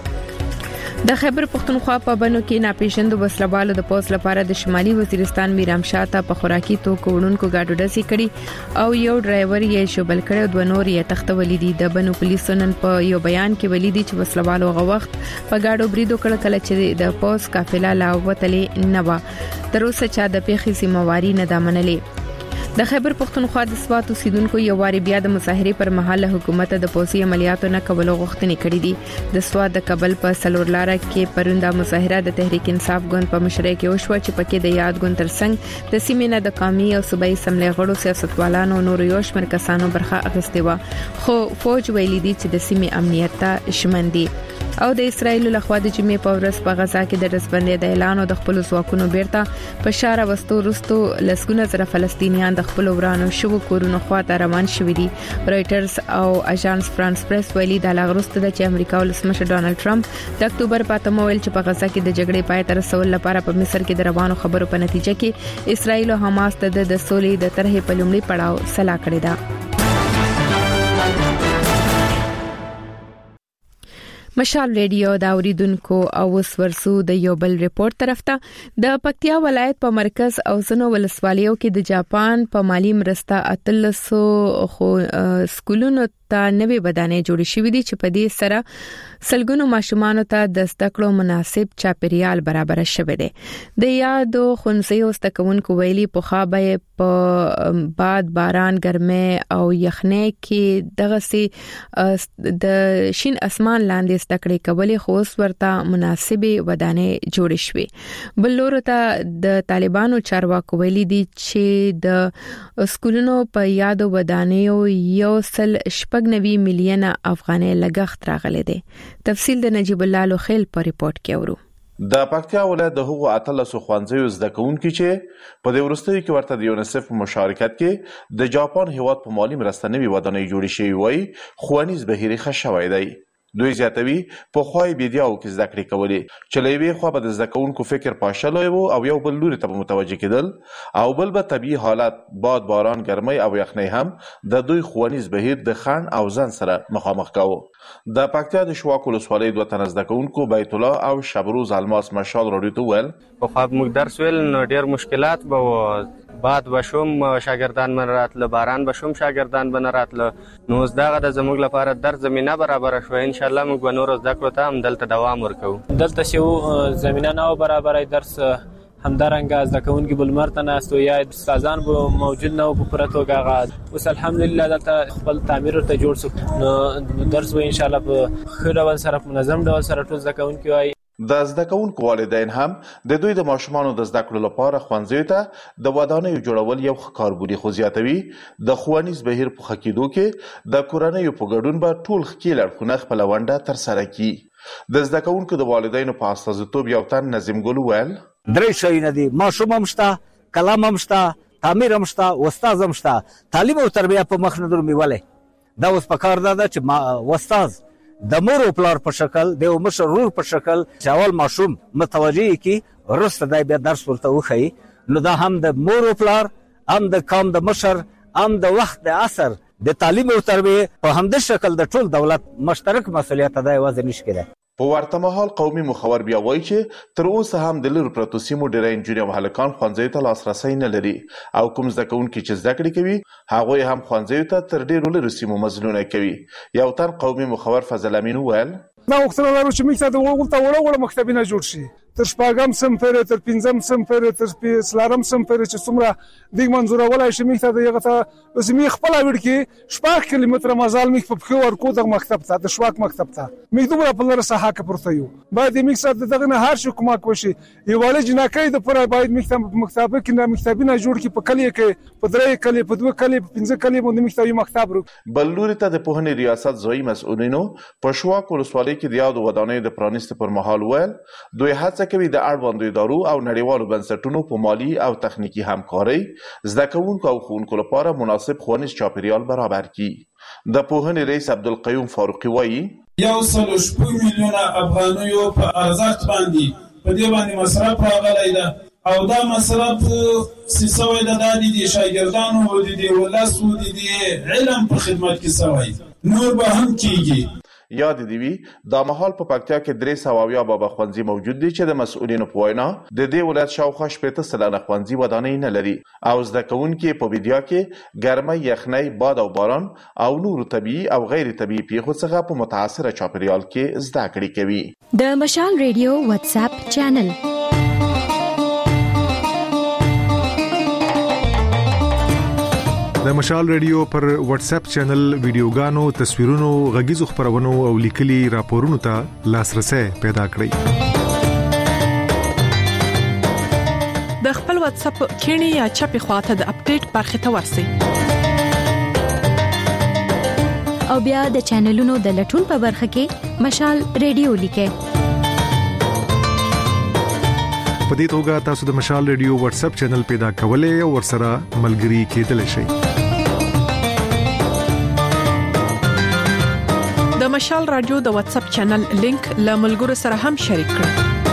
د خیبر پختونخوا په بنو کې ناپېژندو وسلوالو د پوس لپاره د شمالي وزیرستان میرام شاه ته په خوراکي توکو وړونکو گاډو ډزې کړي او یو ډرایور یې شوبل کړ او دوه نور یې تختولې دي. د بنو پولیسو نن په یو بیان کې ولیدي چې وسلوالو غو وخت په گاډو بریدو کړ کله چې د پوس قافله لا وتلې نه و. تر اوسه چا د پیښې ذمہواری نه ده منلې. د خیبر پختونخوا د سوات اوسیدونکو یو واری بیا د مظاهره پر مهال حکومت د پوسي عملیاتو نه کولو غوښتنې کړې دي. د سوات د کابل په سلور لاره کې پروندا مظاهره د تحریک انصاف ګوند په مشرۍ کې وشو چې پکې د یاد ګوند ترڅنګ د سیمې نه د قومي او صوبایي سملې غړو سیاستوالانو نور یو شمېر کسانو برخه اخیستې و، خو فوج ویلي دي چې د سیمې امنیت ته شمن دي. او د اسرایل له خوا د جمعې په ورځ په غزا کې د رسبندۍ د اعلان او د خپل ځواکونو بیرته په شاره وستو رستو لسګونه زره فلسطینیان د خپل ورانو شو کورونو خواته روان شوي دي. رائټرز او اژانس فرانس پریس ویلي د لاغرسته د چې امریکا ولسمشر ډونالد ټرمپ د اکتوبر په اتمه ویل چې په غزا کې د جګړې پای ته رسول لپاره په مصر کې د روانو خبرو په نتیجه کې اسرایل او حماس ته د سولې د طرحې په لومړي پړاو سلا کړې ده. مشال رادیو دا اوریدونکو او وس ورسو د یو بل ریپورت طرف ته د پکتیا ولایت په مرکز او زنو ولسوالیو کې د جاپان په مالی مرسته اتلسو خو سکولونو ته نوې ودانۍ جوړې شوې دي چې په دې سره سلګونو ماشومان ته د زده کړو مناسب چاپیریال برابر شوی دی. د یادو خنځیو استکونکو ویلي په خابه په باد باران ګرمه او یخنۍ کې دغه سي د شین اسمان لاندې زده کړې کولې خو ورته مناسبه ودانۍ جوړې شوې. بلور ته د طالبانو چارواکو ویلي دي چې د سکولونو په یادو ودانیو یو سل شپږنوي میلیونه افغانۍ لګښت راغلی دی. تفصیل د نجیب الله لوخیل په ریپورت کې اورو. د پکتیا ولایت د هغو اتلسو ښوونځیو زده کوونکي چې په دې وروستیو کې ورته د یونیسف په مشارکت کې د جاپان هیواد په مالی مرسته نوې ودانۍ جوړې شوې وای، ښوونیز بهیر ښه شوی دی. دوی زیاتوي په خوای بیدیاو کې زده کړې کولې چې له یوې خوا به د زده کوونکو فکر پاشلی و او یو بل لوري ته متوجه کېدل او بل به طبیعي حالت باد باران ګرمۍ او یخنۍ هم د دوی ښوونیز بهیر د خنډ او ځنډ سره مخامخ کاوه. د پکتیا د شواک ولسوالۍ دوه تنه زده کوونکو بیت الله او شبروز الماس مشال راډیو ته وویل پخوا موږ درس ویل نو ډېر مشکلات به و، باد بشوم شاګردان من راتله، باران بشوم شاګردان بن راتله، نو اوس دغه د زموږ لپاره در زمينه برابر شوه. ان شاء الله موږ به نور زده کړو ته هم دلته دوام ورکوو. دلته شو زمينه نه برابر درس همدارنګه زده کوونکي بلمرته ناستو یا استادان به موجود نه په پوره توګه غاز. اوس الحمدلله دلته خپل تعمیر ته جوړ شو، نو درس به ان شاء الله په ښه ډول سره منظم ډول سره ټول زده کوونکي وایي. د زده کوونکو والدین هم د دوی د ماشومانو د زده کړو لپاره ښوونځیو ته د ودانیو جوړول یو ښه کار بولي، خو زیاتوي د ښوونیز بهیر په ښه کېدو کې د کورنیو په ګډون به ټول ښکیل اړخونه خپله ونډه ترسره کړي. د زده کوونکو د والدینو په استازیتوب یو تن نظیم ګل وویل درې شیونه دي، ماشوم هم شته، کلام هم شته، تعمیر هم شته، استاد هم شته، تعلیم او تربیه په مخ نه درمیولې. دا اوس په کار ده چې استاد د مور او پلار په شکل د یو مشر ورور په شکل چې اول ماشوم متوجه کی وروسته دا بیا درس ورته وښیي، نو دا هم د مور او پلار هم د قوم د مشر ام د وخت د عصر د تعلیم او تربیه په همدې شکل د ټول دولت مشترک مسؤلیت ادا وځي نشي کېدای. په ورته مهال قومي مخور بیا وایي چې تر اوسه هم د لرو پرتو سیمو ډېری نجونې او هلکان ښوونځیو ته لاسرسی نه لري او کوم زده کوونکي چې زده کړې کوي هغوی هم ښوونځیو ته تر ډېرو لرو سیمو مزلونه کوي. یو تن قومي مخور فضل امین وویل دا غوښتنه لرو چې موږ ته د وړه وړه مکتبونه جوړ شي، تر شپږم صنف پورې، تر پنځم صنف پورې، تر څلورم صنف پورې چې څومره دیګ منظورولای شي موږ ته دغه ته اوس موږ خپل وړ کې شپږ کیلومتره مزال موږ په پښو ورکو د مکتب ته د شواک مکتب ته موږ دومره په لاره ساحه کې پروت یو. باید موږ سره دغه نه هر شي کومک وشي. یو ولې جنکې د پوره باید موږ ته مکتب کې نه مکتبونه جوړ کې په کلی کې په درې کلی په دوه کلی په پنځه کلی باندې موږ ته یو مکتب ورو. بل لوري ته د پوهنې ریاست ځوی مسؤلینو په شواک ولسوالۍ کې د یادو ودانیو د پرانیست پر مهال ویل دوی هڅه کوي د اړوندو ادارو او نړیوالو بنسټونو په مالی او تخنیکی همکارۍ زده کوونکو او ښوونکو لپاره مناسب ښوونیز چاپیریال برابر کړي. د پوهنې رئیس عبدالقیوم فاروقي وایي یو سل شپږ میلیونه افغانیو په ارزښت باندې په دې باندې مصرف راغلی ده او دا مصرف سیسوی د دادی د شاګردانو د دې ولاسو د دې علم په خدمت کې سوی نور به هم کیږي. یاد دی وی دا مهال په پکتیا کې درې سوه اویا بابا ښوونځي موجود دي چې د مسؤلینو په وینا د دې ولایت شاوخوا شپېته سلنه ښوونځي ودانۍ نه لري او زده کوونکي په بیدیا کې ګرمۍ، یخنۍ، باد او باران او نورو طبیعي او غیر طبیعي پیښو څخه په متاثره چاپیریال کې زده کړې کوي. د مشال ریډیو واتس اپ چینل د مشال ریډیو پر واتس اپ چینل ویډیوګانو، تصویرونو، غږیزو خبرونو او لیکلي راپورونو ته لاسرسي پیدا کړئ. د خپل واتس اپ کینی یا چپی خواته د اپډیټ برخه ته ورسئ او بیا د چینلونو د لټون په برخه کې مشال ریډیو لیکئ. په دې توګه تاسو د مشال ریډیو واتس اپ چینل پیدا کولای او ورسره ملګري کېدلی شئ. د مشال رادیو د واتس اپ چینل لینک له ملګرو سره هم شریک کړئ.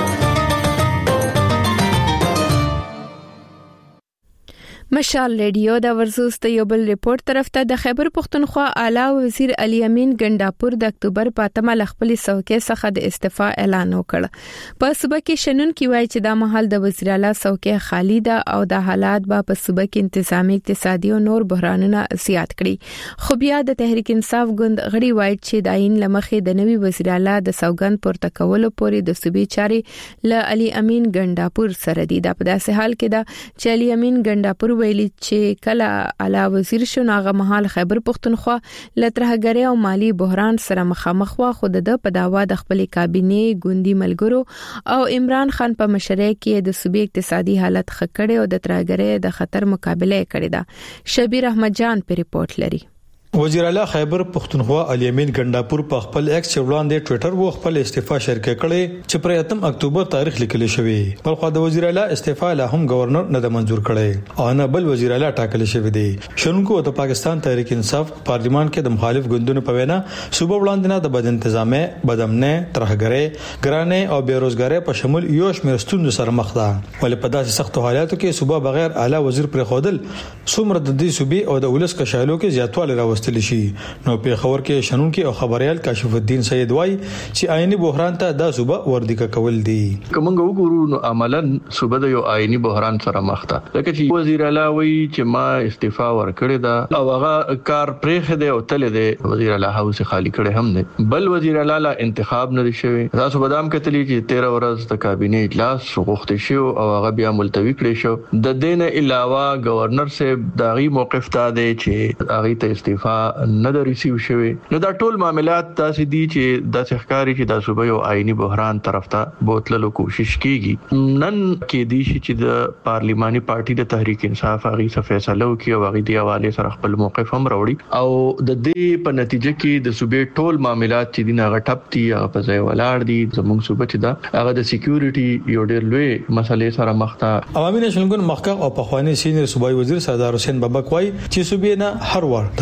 مشال ریډیو د ورزوس د یو بل ریپورت طرف ته د خیبر پختونخوا اعلی وزیر علي امین ګنداپور د اکتوبر په اتمه لخپل څوکۍ څخه د استعفا اعلان وکړ. په صوبه کې شنن کی وایي چې د محل د وزیر اعلی څوکۍ خالی ده او د حالات به په صوبه کې انتظامی، اقتصادي او نور بحرانونه زیات کړي. خو بیا د تحریک انصاف ګوند غړي وایي چې د عین لمخې د نوي وزیر اعلی د سوګند پورته کولو پورې د صوبې چاري ل علي امین ګنداپور سره دي. د په داسې حال کې دا چې علي امین ګنداپور ویلي چې کله اعلی وزیر شو هغه مهال خیبر پختونخوا لترهګری او مالی بحران سره مخامخ و. خو د په داوا د خپل کابینه ګوندی ملګرو او عمران خان په مشرۍ کې د صوبې اقتصادي حالت خکړې او د ترهګری د خطر مقابله کړې ده. شبیر احمد جان په ریپورت لري. وزیر اعلی خیبر پختونخوا علي امین ګنداپور په خپل ایکس وړاندې ټوئیټر وو خپل استعفا شریک کړي چې پر اتم اکتوبر تاریخ لیکل شوی. بل خو د وزیر اعلی استعفا له هم گورنر نه د منزور کړي او نه بل وزیر اعلی ټاکل شوی دی. شونکو د پاکستان تحریک انصاف پارلیمان کې د مخالف ګوندونو په وینا صوبه وړاندې نه د بد انتظامه، بدامنه، ترهګری، ګرانه او بیروزګاری په شمول یو شمېر ستونزو سره مخ ده. ولې په داسې سخت حالاتو کې صوبه بغیر اعلی وزیر پر خودل څومره د دې صوبې او د ولس کشالو کې زیاتوالی راوستل شي. نو په خبر کې شنونکو او خبريال کاشف الدین سید وای چې آئینی بحران ته د صوبه وردی کول دي. کومنګ وګورو نو عملاً صوبه د یو آئینی بحران سره مخ ده. لکه چې وزیر اعلی وای چې ما استعفا ورکړی دا او هغه کار پرېخ دی او تل دی وزیر اعلی هاوس خالی کړي هم نه. بل وزیر اعلی لا انتخاب نه شوی. تاسو بدام کتلی چې تیرہ ورځ د کابینه اجلاس غوښتل شو او هغه بیا ملتوی کړی شو. د دین علاوه گورنر صاحب داغي موقف ته دی چې هغه ته استعفا نه د ریسیو شوی. نو دا ټول معاملات تاسو دي چې د ښکاری چې د صوبې او آئینی بحران طرف ته بوتللو کوشش کیږي. نن کې دي چې د پارلیماني پارټي د تحریک انصاف هغه څه فیصله وکړي او هغه دی حواله سره خپل موقف هم راوړي او د دې په نتیجه کې د صوبې ټول معاملات چې دي هغه ټپ دي هغه په ځای ولاړ دي. زموږ صوبې چې دا هغه د سکیورټي یو ډېر لوی مسلې سره مخ ته. عوامي نشنګون مخکښ او پخوانی سینیئر صوبایي وزیر سردار حسین بابک وای چې صوبې نه هر وار تجربه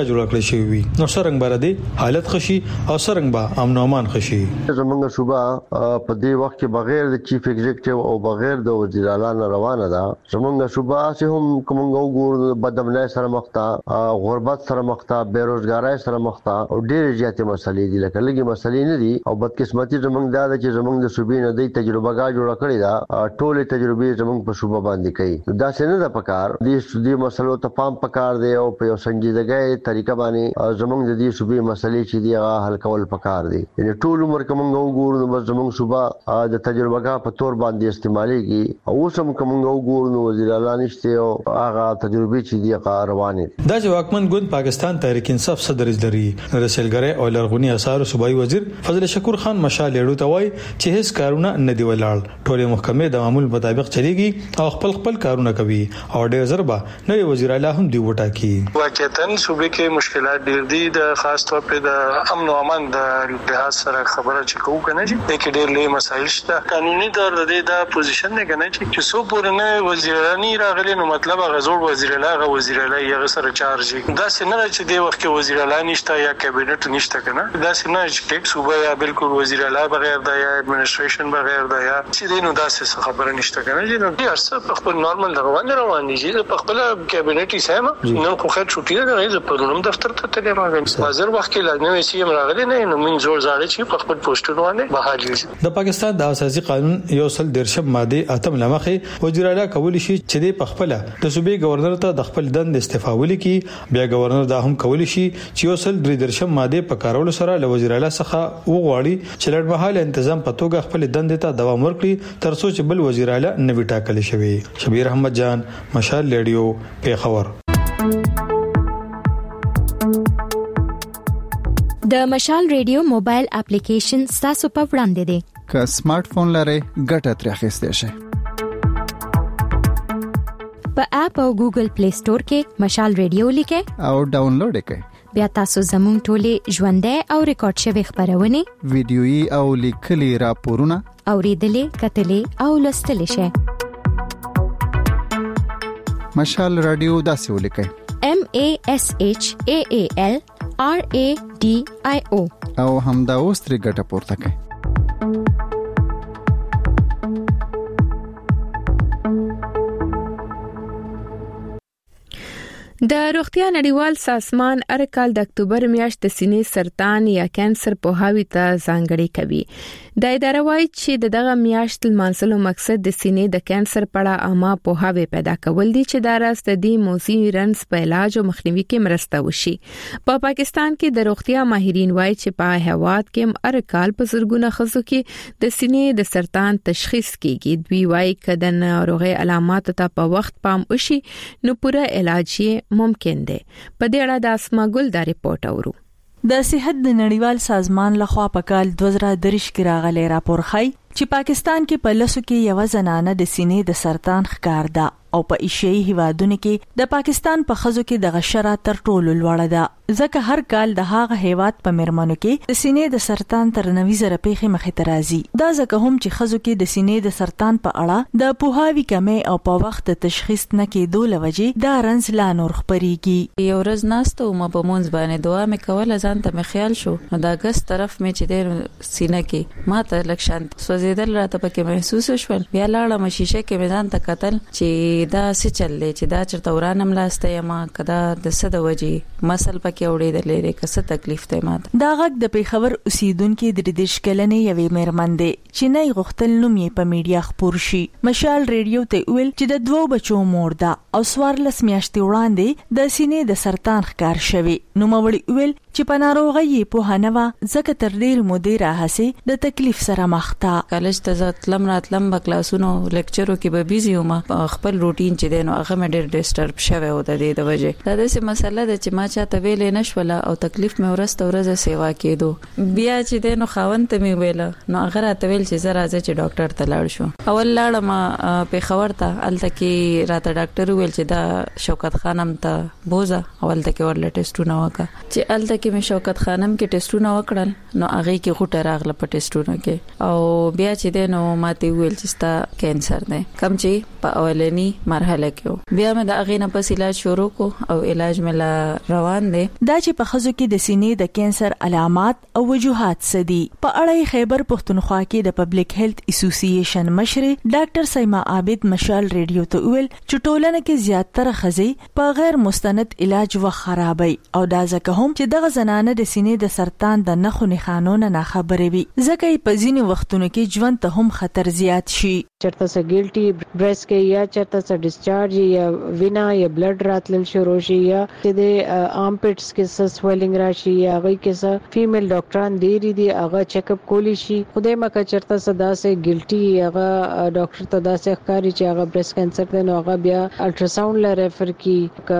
جګړه جوړ کړې شوې وي. نو څنګه بر دي حالت خشي او څنګه به امن او امان خشي. زمونږ صوبه په دې وخت کې بغیر د چیف ایگزیکټیو او بغیر د وزیر اعلی نه روانه ده. زمونږ صوبه چې هم کومه وګور بدامنۍ سره مخ ته، غربت سره مخ ته، بیروزګارۍ سره مخ ته او ډېر زیاتې مسلې دي. لکه لګي مسلې نه دي او بدقسمتي زمونږ دا ده چې زمونږ د صوبې نه د تجربه غا جوړ کړی دا ټولې تجربې زمونږ په صوبه باندې کوي. دا څنګه د پکار دې دې مسلو ته پام پکار دی او په یو سنجیدګۍ طریقه باندې زمونږ د دې صوبې مسلې چې دی هغه حل کول پکار دي. یعنی ټول عمر کوم وګورو نو زمونږ صوبه د تجربه غا په تور باندې استعماليږي او سم کوم وګورو نو وزیر اعلی نشته او هغه تجربې چې دی هغه روانه دي. دا چې واکمن ګوند پاکستان تحریک انصاف صدر لري رسلګری او لرغونی اثار صوبایي وزیر فضل شکور خان مشال یړو ته وای چې هیڅ کارونه نه دی ولاړ، ټولې محکمې د معمول مطابق چلیږي او خپل خپل کارونه کوي او ډېر ضربه نوې وزیر اعلی هم دی وټاکي. واقعتاً صوبې کې مشکلات ډېر دي، د خاص طور په د امن او امان د لحاظ سره خبره چې کوو کنه چې د ډېر لوی مسایل شته. قانوني تور د دې د پوزیشن نه کنه چې څو پورې نه وزیر اعلی راغلی نو مطلب غزور وزیر اعلی غو وزیر اعلی یې سره چارج دا څنګه چې د وخت کې وزیر اعلی نشته یا کابینټ نشته کنه دا څنګه چې صوبه یا بالکل وزیر اعلی بغیر د یا ایڈمنسټریشن بغیر د یا چې دینو داسې خبره نشته کنه چې نو ډیر څه په خپل نورمال روان روان دي چې په خپل کابینټ یې سم نن خو خیر چټي نه راځي په نوم دفتر ته تللی راغلی حاضر وخت کې لازمي سی ام راغلی نه نو من زور زاړه چې په خپل پوسټونو باندې بحالي شي. د پاکستان د اساسي قانون یو سل درشم ماده اتم لمخه وزیر اعلی کولی شي چې د پخپله د صوبې گورنر ته د خپل دند استعفا ولیکي. بیا گورنر دا هم کولی شي چې یو سل درې درشم ماده په کارولو سره له وزیر اعلی څخه وغواړي چې لړمحاله تنظیم په توګه خپل دند ته دوام ورکړي تر څو چې بل وزیر اعلی نوی ټاکل شوی. شبیر احمد جان، مشال ریډیو، پیښور. د مشال ریډیو موبایل اپلیکیشن تاسو په وړاندې دی. که سمارټ فون لرئ ګټه ترې اخیستئ شئ. په اپ او ګوګل پلی سٹور کې مشال ریډیو لیکئ او ډاونلوډ یې کړئ. بیا تاسو زموږ ټولې ژوندۍ او ریکارډ شوی خبرونه، ویډیويي او لیکلي راپورونه اوریدلې، کتلې او لوستلې شئ. مشال رادیو داسې ولیکئ: M A S H A A L R A D I O او همدا اوس ترې ګټه پورته کړئ. د روغتیا نړیوال سازمان هر کال د اکتوبر میاشت د سینې سرطان یا کانسر په هاوی ته ځانګړی کوي. د اداره وايي چې دغه میاشت لمانځلو مقصد د سینې د کانسر په اړه عامه پوهاوی پیدا کول دي چې د راست د موسمي رنځ په علاج او مخنیوي کې مرسته وشي. په پا پاکستان کې د روغتیا ماهرین وايي چې په هواد کې هر کال په زرګونه خزو کې د سینې د سرطان تشخیص کیږي. دوی وايي چې د ناروغي علامات ته په وخت پام وشي نو پوره علاج ممکن دی. په دې اړه د اسما ګل دا ریپورت اورو. د صحت د نړیوال سازمان لخوا په کال دوه زره درې کې راغلی راپور ښیي چې پاکستان کې په لسو کې یو زنانه د سینې د سرطان ښکار ده او په ایشیایي هیوادونو کې د پاکستان په خزو کې د غشره تر ټولو لوړه ده. ځکه هر کال د هغه هیواد په مرمنو کې د سینې د سرطان تر نوي زره پیښې مخې ته راځي. دا ځکه هم چې خزو کې د سینې د سرطان په اړه د پوهاوي کمی او په وخت تشخیص نه کېدو لوجې دا رنځ لا نور خپريږي. یو ورځ ناست او ما په مونږ باندې دعا مې کوله، ځان ته مې خیال شو نو دا ګس طرف مې چې د سینې کې ما ته لکشان سوځیدل راته پکې محسوس شول. بیا لاړم شیشه کې مې ځان ته کتل چې دا څه چلې چې دا چرته ورانم لاسته یم کدا د صد وجې مسل پکې اورېدلې ده کسه تکلیف ته ماته. دا غږ د پیښور اوسیدونکو د دریدش کلنې یوې مېرمن دی چې نه غوښتل نوم یې په میډیا خپور شي. مشال ریډیو ته ویل چې د دوو بچو مور ده او څوارلس میاشتې وړاندې د سینې د سرطان ښکار شوی. نو مړی ویل چې په ناروغي په هنوا ځکه تر ډیر مودې راهسي د تکلیف سره مخ ته. کالج ته ځتلم راتلم په کلاسونو لیکچرو کې به بيزي وم، خپل روټین چې دینو هغه مې ډیر ډیسټرب شوی و د دې د وجه. دا د څه مسله ده چې ما چاته ویلې نشوله او تکلیف مې ورسته ورځ سیوا کېدو. بیا چې دینو خاوند ته مې ویل نو هغه راته ویل چې زه راځم چې ډاکټر ته لاړ شو. اول لاړم پیښور ته، الته کې راته ډاکټر ویل چې دا شوکت خانم ته بوزه او الته کې ورله ټیسټونه وکړه چې الته کې مې شوکت خانم کې ټیسټونه وکړل نو هغه کې غوټه راغله په ټیسټونو کې او بیا چې د نو ماته ویل چې ستا کینسر دی کم چې په اولنی مرحله کې بیا مې د هغه نه پس علاج شروع کو او علاج مې لا روان دی. دا چې په خزو کې د سینې د کینسر علامات او وجوهات سدي په اړه خیبر پښتونخوا کې د پبلک هیلث اسوسییشن مشر ډاکټر سیما عابد مشال ریډیو ته ویل چې ټولنه کې زیاتره خزي په غیر مستند علاج و خرابي او دا ځکه هم چې دغه زنانه د سینې د سرطان د نخو نښانونو نه خبرې وي ځکه په ځینې وختونو کې ژوند ته هم خطر زیات شي. چرته سه ګیلټي برست کې یا چرته سه ډیسچارج یا وینا یا بلډ راتلل شروع شي یا د آرمپټس کې سه سویلینګ راشي یا غي کې سه فیمیل ډاکټران ډیری دي هغه چیک اپ کولی شي خدای مکه چرته صدا سه ګیلټي هغه ډاکټر ته دا سه ښکاری چې هغه برست کینسر دی نو هغه بیا الټراساوند ل ریفر کی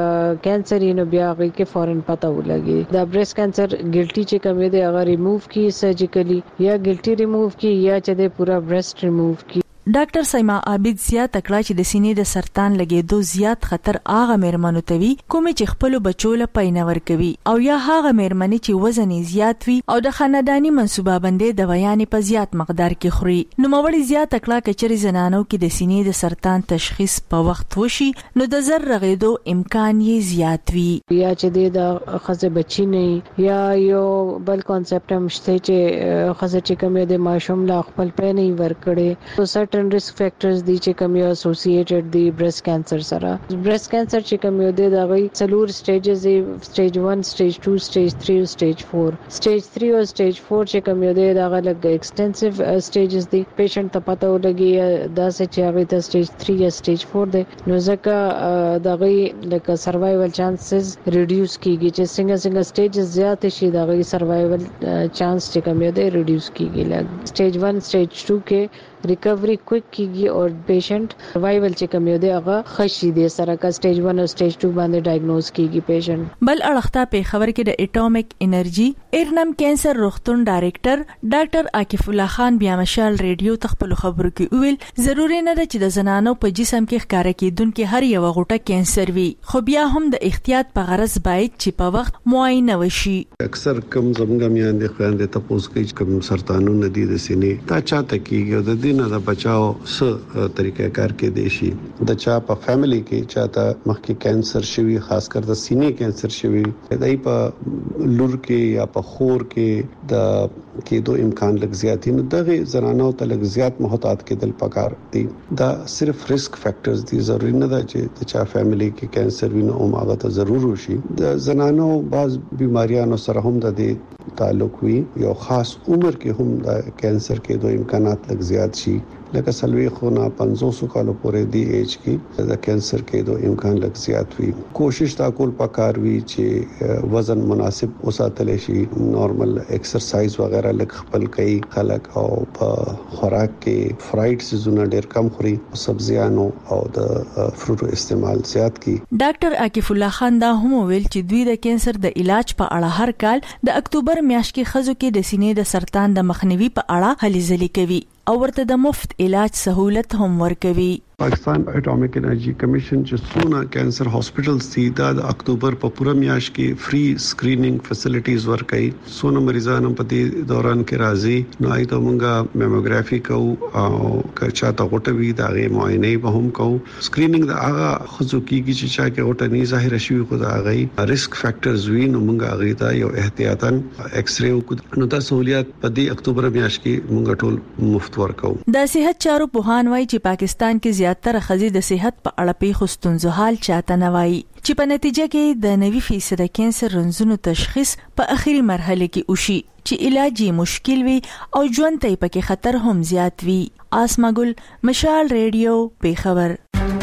کینسر نو بیا غي کې فورن پتا ولګي دا برست کینسر ګیلټي چې کوم دی هغه ریموو کی سرجیکلی یا ګیلټي ریموو کی یا چې د پورا برست ریموو کی. ډاکټر سیما عابد زیات کړه چې د سینې د سرطان لګېدو زیات خطر هغه مېرمنو ته وي کومې چې خپل بچو له پاینور کوي او یا هغه مېرمنې چې وزن زیات وي او د خاندانی منصوبه بندي د ویانې په زیات مقدار کې خوري. نو موري زیات کړه چې زنانو کې د سینې د سرطان تشخیص په وخت وشي نو د زر رغېدو امکان یې زیات وي یا چې د خزه بچی نه یا یو بل کانسپټ هم شته چې خزه چې کوم د ماشوم لا خپل پې نه ور کړي certain risk factors دي چې کوم یو associated دي breast cancer سره. breast cancer چې کوم یو دي دا غي څلور stages دي stage one stage two stage three stage four stage three او stage four چې کوم یو دي دا غلګ extensive uh, stages دي patient ته پته ولګي دا چې هغه ته stage three یا stage four دي نو ځکه uh, دا غي لکه survival chances reduce کیږي چې څنګه څنګه stages زیات شي دا غي survival uh, chance چې کوم یو دي reduce کیږي لکه stage one stage two کې ریکوری کویک کیږي او پیشنٹ سروایول چې کوم یو دی هغه خشي دي سره کا سټیج one او سټیج two باندې ډایګنوز کیږي پیشنٹ. بل اړخته په خبر کې د اټومیک انرژي ایرنم کینسر روغتون ډایریکټر ډاکټر عاکف الله خان بیا مشال ریډیو تخپل خبرو کې ویل ضروري نه ده چې د زنانو په جسم کې ښکارا کېدونکې هر یو غوټه کینسر وي خو بیا هم د احتیاط په غرض باید چې په وخت معاینه وشي. اکثر کم زمګم یاندې خواندې تاسو کې کوم سرطانونه دي د سینې تا چاته کیږي د نه د بچاو س طریقې کار کې دي شي د چا په فیملی کې چاته مخکې کینسر شوی خاص کر د سینې کینسر شوی دای په لور کې یا په خور کې د کېدو امکان لږ زیات نه دغه زنانو ته لږ زیات محتاط کېدل پکار دي دا صرف ریسک فیکٹرز دي ضروري نه ده چې د چا فیملی کې کینسر ویني او هغه ته ضرور وشي د زنانو بعض بیماریانو سره هم د تعلق وي یو خاص عمر کې هم د کینسر کېدو امکانات لږ زیات شي لکه سلوي خونه پنځوس کالو پورې دی ایج کې د کینسر کېدو امکان لږ زیات وي. کوشش تا کول پکار وي چې وزن مناسب وساتل شي نارمل ایکسرسایز وغیرہ لږ خپل کوي خلک او په خوراک کې فرایډ سيزونه ډېر کم خوري سبزیانو او د فروټو استعمال زیات کړي. ډاکټر عاکف الله خان دا هم ویل چې دوی د کینسر د علاج په اړه هر کال د اکتوبر میاشت کې خزو کې د سینې د سرطان د مخنیوي په اړه هلې ځلې کوي او ورته د مفت علاج سہولت هم ورکوي. پاکستان اټومیک انرژي کمیشن چې څونه کینسر هاسپټلز دي د اکتوبر په پوره میاشت کې فری سکرینینګ فیسیلیټیز ورکړي څونه مریضانو په دې دوران کې راځي نو ایته مونږه میموګرافي کوو او کچا ته غوټوي دا غي معاینه به هم کوو. سکرینینګ د هغه خزو کیږي چې چا کې غوټه نه ظاهر شي خو دا غي ریسک فیکٹرز وي نو مونږه هغه ته یو احتیاطاً ایکس ری وکړو نو دا سہولیت په دې اکتوبر میاشت کې مونږ ټول مفت ورکو. د صحت چارو پوهان وايي چې پاکستان کې زیاتره خزي د صحت په اړه پیښو ستونزو حال چاته نه وایي چې په نتیجه کې د نوي فیصد کینسر رنځونو تشخیص په اخري مرحله کې وشي چې علاج یې مشکل وي او ژوند ته پکې خطر هم زیات وي. آسما ګل مشال ریډیو پیښور.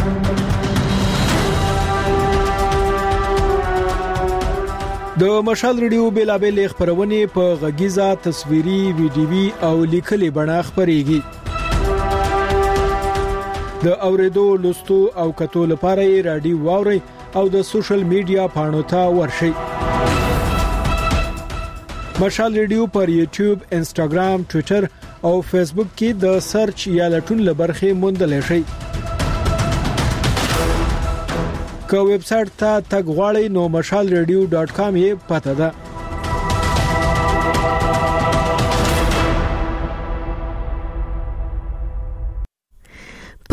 د مشال ریډیو بیلابل خبرونه په غږیزه تصویري ویډیوي او لیکلي بڼه خبريږي. د اوریدو لوستو او کتو لپاره یې رادیو واوري او د سوشل میډیا پاڼو ته ورشئ. مشال ریډیو پر یوټیوب، انسټاګرام، ټوئیټر او فیسبوک کې د سرچ یا لټون لبرخه موندل شي. که ویب سټ ته تګ غواړئ نو مشال ریډیو ډاټ کام یې پته ده.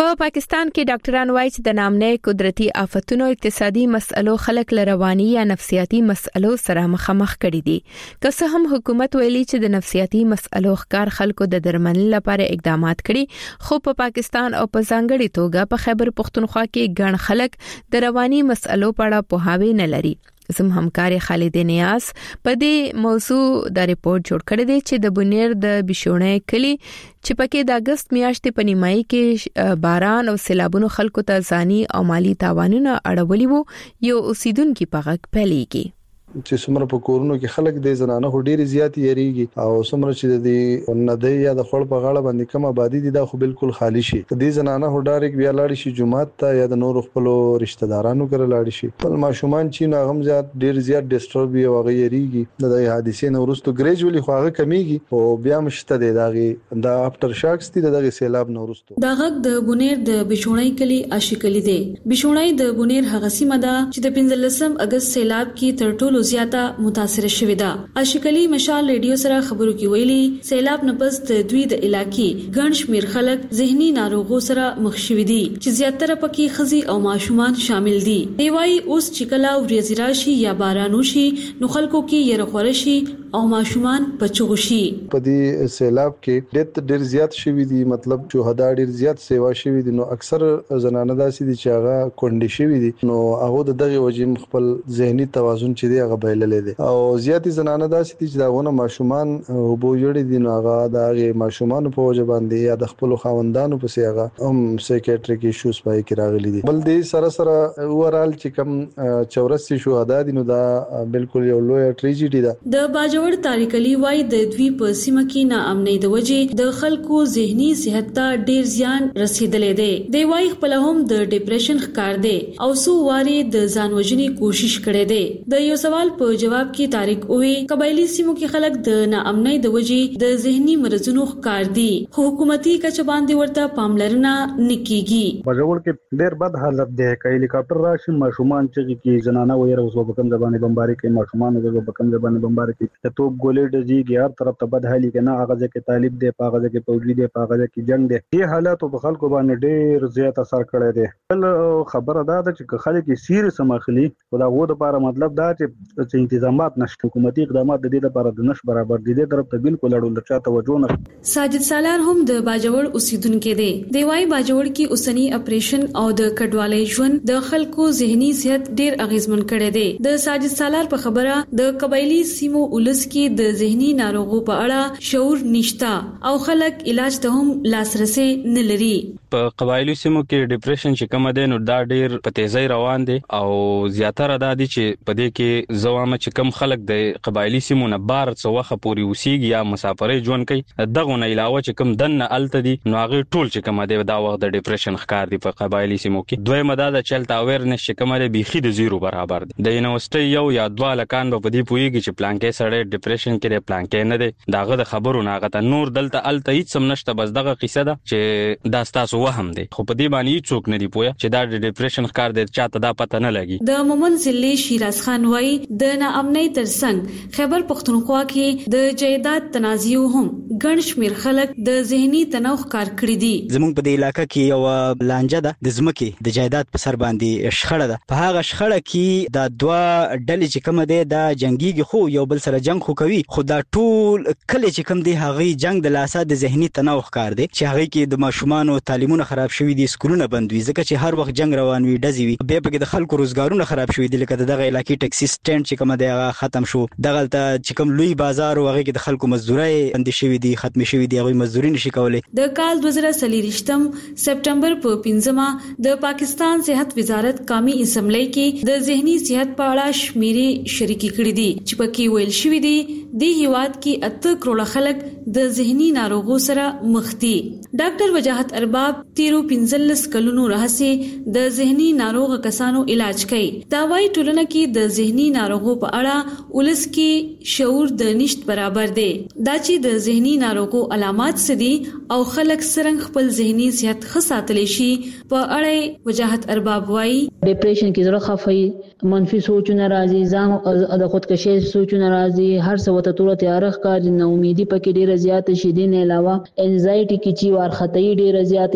په پاکستان کې ډاکټران وایي چې د نامنه قدرتي آفتونو اقتصادي مسلو خلک لرواني یا نفسیاتي مسلو سره مخامخ کړي دي. که څه هم حکومت ویلي چې د نفسیاتي مسلو ښکار خلکو د درملنې لپاره اقدامات کړي، خو په پاکستان او په ځانګړي توګه په خیبر پختونخوا کې ګڼ خلک د رواني مسلو په اړه پوهاوی نه لري. زم همکار خالد نیاز په دې موضوع د ریپورت جوړ کړی دی چې د بنیر د بشونې کلی چې پکې د اگست میاشتې په نیمایي کې باران او سیلابونو خلکو ته ځاني او مالی تاوانونه اړولي وو، یو اوسیدونکو په غږ پیلېږي چې څومره په کورونو کې خلک د زنانه هو ډېری زیات یریږي او څومره چې د ندی یا د خړ په غاړه باندې کوم آبادی دي دا خو بالکل خالی شي. د زنانه هو ډایرک بیا لاړ شي جمعات ته یا د نور خپل رشتہ دارانو کړه لاړ شي. خپل ماشومان چې نه هم زیات ډېر زیات ډیسټرب وي او هغه یریږي د حادثې نو ورستو ګریجوالي خو هغه کمیږي او بیا مشته دی داغه د افتر شاکس دي دغه سیلاب نو ورستو. دا غږ د بنیر د بشونای کلی اشکلی دی. بشونای د بنیر هغه سیمه ده چې د پنځلسم اگست سیلاب کې تر ټولو زیاته متاثر شوې ده. اشکلی مشال ریډیو سره خبرو کې ویلي سیلاب نپس د دوی د علاقې ګڼ شمیر خلک ذهني ناروغو سره مخ شوي دي چې زیاتره پکې خزي او ماشومان شامل دي. دی وايي اوس چې کله ورېځ راشي یا باران وشي نو خلکو کې یره خور شي او ماشومان بچو شي. په دې سیلاب کې ډېر ډېر زیات شوي دي، مطلب شهدا ډېر زیات سیوا شوي دي، نو اکثر زنانه داسې دي چې هغه کونډې شوي دي، نو هغه دغه وجې خپل ذهني توازن چې دی هغه بایلل دي او زیاتې زنانه داسې دي چې داونه ماشومان وبو یړي دي، نو هغه د ماشومان په وجه باندې یا د خپل خاوندانو په سیغه هم سایکیټریک ایشوز پای کې راغلي دي. بل دې سره سره اورال چې کم چورسي شهدا دي نو دا بالکل یو لوی ټریجډي ده. د باجوړ طارق علي وای د دوی په سیمه کې ناامنۍ د وجې د خلکو ذهني صحت ته ډیر زیان رسیدلې دی. دی وای خپل هم د ډیپریشن ښکار دی او سو واري د ځان وژنې کوشش کړي دی. د یو سوال په جواب کې طارق وی قبایلی سیمو کې خلک د ناامنۍ د وجې د ذهني مرزونو ښکار دي، خو حکومتي کچ باندې ورته پاملرنه نکېږي. باجوړ کې ډېر بد حالت دی، که هلیکاپټر راشي ماشومان چې کې زنانه ویره اوس په کوم ځبانه بمباري کې ماشومان اوس په کوم ځبانه بمباري کې ته توپ ګولې ډزيږي هر طرف ته بد حالي کنه، هغه ځکه طالب دی، هغه ځکه فوجي دی، هغه ځکه جنگ دی. دې حالات په خلکو باندې ډېر زیات اثر کړی دی. بل خبره دا ده چې خلک سیریس مخلي خدا غو د لپاره مطلب دا چې انتظامات نشته، حکومتي اقدامات د دې لپاره د نش برابر دي، د طرف ته بالکل اړول چاته توجه نه. ساجد سالار هم د باجوړ اوسیدونکو دی. دی وايي باجوړ کې اوسنی اپریشن او د کډوالۍ ژوند د خلکو ذهني صحت ډیر اغیزمن کړي دی. د ساجد سالار په خبره د قبایلی سیمو ولس کې د ذهني ناروغو په اړه شعور نشتا او خلک علاج ته هم لاسرسي نه لري. په قبایلی سیمو کې ډیپریشن چې کوم دی نو دا ډیر په تیزی روان دی او زیاتره دا دي چې په دې کې زوامه چې کم خلک د قبایلی سیمو نه بار څو وخت پوري اوسېږي یا مسافرۍ ژوند کوي، دغه نه علاوه چې کم دنه الته دي نو هغه ټول چې کوم دی دا وخت د ډیپریشن ښکار دی په قبایلی سیمو کې. دوی مدا د چلتا اویرنس چې کوم دی بيخي د زیرو برابر دی. د یونیورسيټي یو یا دوا لکان په دې پويږي چې پلانکې سره ډیپریشن کې دی پلانکې نه دی، داغه د خبرو نه غته نور دلته الته هیڅ سم نشته، بس دغه قصه ده چې دا ستاسو وهم دی، خو په دې باندې څوک نه دی پوهه چې دا د ډیپریشن ښکار دی، چاته دا پته نه لګي. د مومن ضلع شیراز خان وای د ناامنۍ ترڅنګ خیبر پختونخوا کې د جیدات تنازعو هم ګڼ شمیر خلک د ذهني تنوع ښکار کړی دي. زمونږ په دې علاقې کې یو لانجه ده د ځمکې د جیدات په سر باندې شخړه ده. په هغه شخړه کې د دوه ډلې چې کوم دی د جنگيږي خو یو بل سره جنگ خو کوي، خو دا ټول کله چې کوم دی هغه جنگ د لاسه د ذهني تنوع ښکار دی چې هغه کې د ماشومان تعلیمونه خراب شوي دي، سکولونه بند وي ځکه چې هر وخت جنگ روان وي، ډزې وي، بیا پکې د خلکو روزګارونه خراب شوي دي، لکه دغه علاقې ټیکسي سټینډ چې کوم دی هغه ختم شو، دغه چې کوم لوی بازار او هغه کې د خلکو مزدوري بند شوي دي، ختم شوي دي، هغه مزدوري نشي کولای. د کال دوه زره څلوېښتم سپټمبر په پنځمه د پاکستان صحت وزارت قومي اسمبلی کې د ذهني صحت په اړه شمیرې شریکې کړې دي چې پکې ویل شوی دی د هیواد کې اته کروڑه خلک د ذهني ناروغو سره مخ دي. ډاکټر وجاهت ارباب تیرو پنځلس کلونو راهیسې د ذهني ناروغ کسانو علاج کوي. دا وايي ټولنه کې د ذهني ناروغو په اړه ولس کې شعور د نشټ برابر دی. دا چې د ذهني ناروغو علامات څه دي او خلک څنګه خپل ذهني صحت ښه ساتلی شي په اړه وجاهت ارباب وايي ډیپریشن کې زړه خفي، منفي سوچونه راځي، ځان د خودکشي سوچونه راځي، هر څه وته تور تیار ښکاري، نو امیدي پکې ډیره زیاته شي. دین علاوه انزایټي کې چې وارخطۍ ډیره زیاته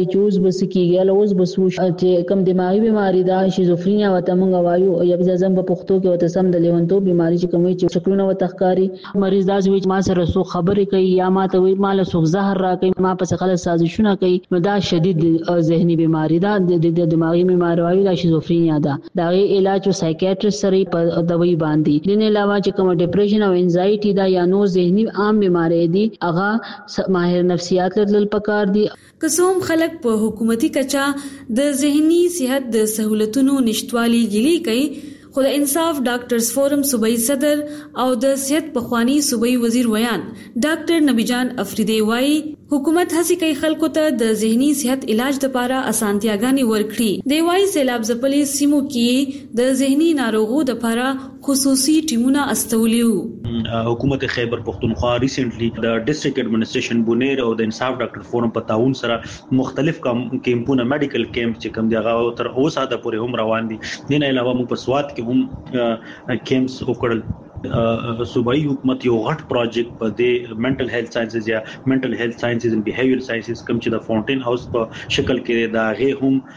چې اوس بس کیږي اوس بس چې کم دماغي بیماری دا شیزوفرینیا وته مونږ وایو یا ځم په پښتو کې وته سم د لیونتو بیماری چې کومي چې شکلونه وتخکاری مریض دا چې ما سره سو خبرې کوي یا ما ته وی مال سو زهر راکې ما په خلک سازشونه کوي نو دا شدید ذهني بیماری دا د دماغي بیماری وایو دا شیزوفرینیا دا دا علاج سایکیاټریست سره په دوايي باندې دین علاوه چې کوم ډیپریشن او انزایټي دا یا نو ذهني عام بیماری دي هغه ماهر نفسیات لدل پکار دي. قسم خلک په حکومتي کچا د ذهني صحت د سہولتونو نشټوالي ګلي کوي خو د انصاف ډاکټرز فورم صوبایي صدر او د صحت پخوانی صوبایي وزیر ویان ډاکټر نبی جان افریدی وایي حکومت هڅه کوي خلکو ته د ذهني صحت علاج لپاره اسانتیاګانې ورکړي. د وایي سیلاب ځپلې سیمو کې د ذهني ناروغو لپاره خصوصي ټیمونه استولیو. حکومت خیبر پختونخوا ریسنټلی د ډیسټریکټ ایڈمنسټریشن بونیر او د انصاف ډاکټر فورم په تعاون سره مختلف کیمپونه میډیکل کیمپ چې کوم دیغه تر اوسه د پورې هم روان دي. دین علاوه موږ په سواد کې هم کیمپس وکړل. صوبایي حکومت یو غټ پروجیکټ په د منټل هیلث ساينسز یا منټل هیلث ساينسز ان بیهیویر ساينسز کوم چې د فاونټین هاوس په شکل کې دا غي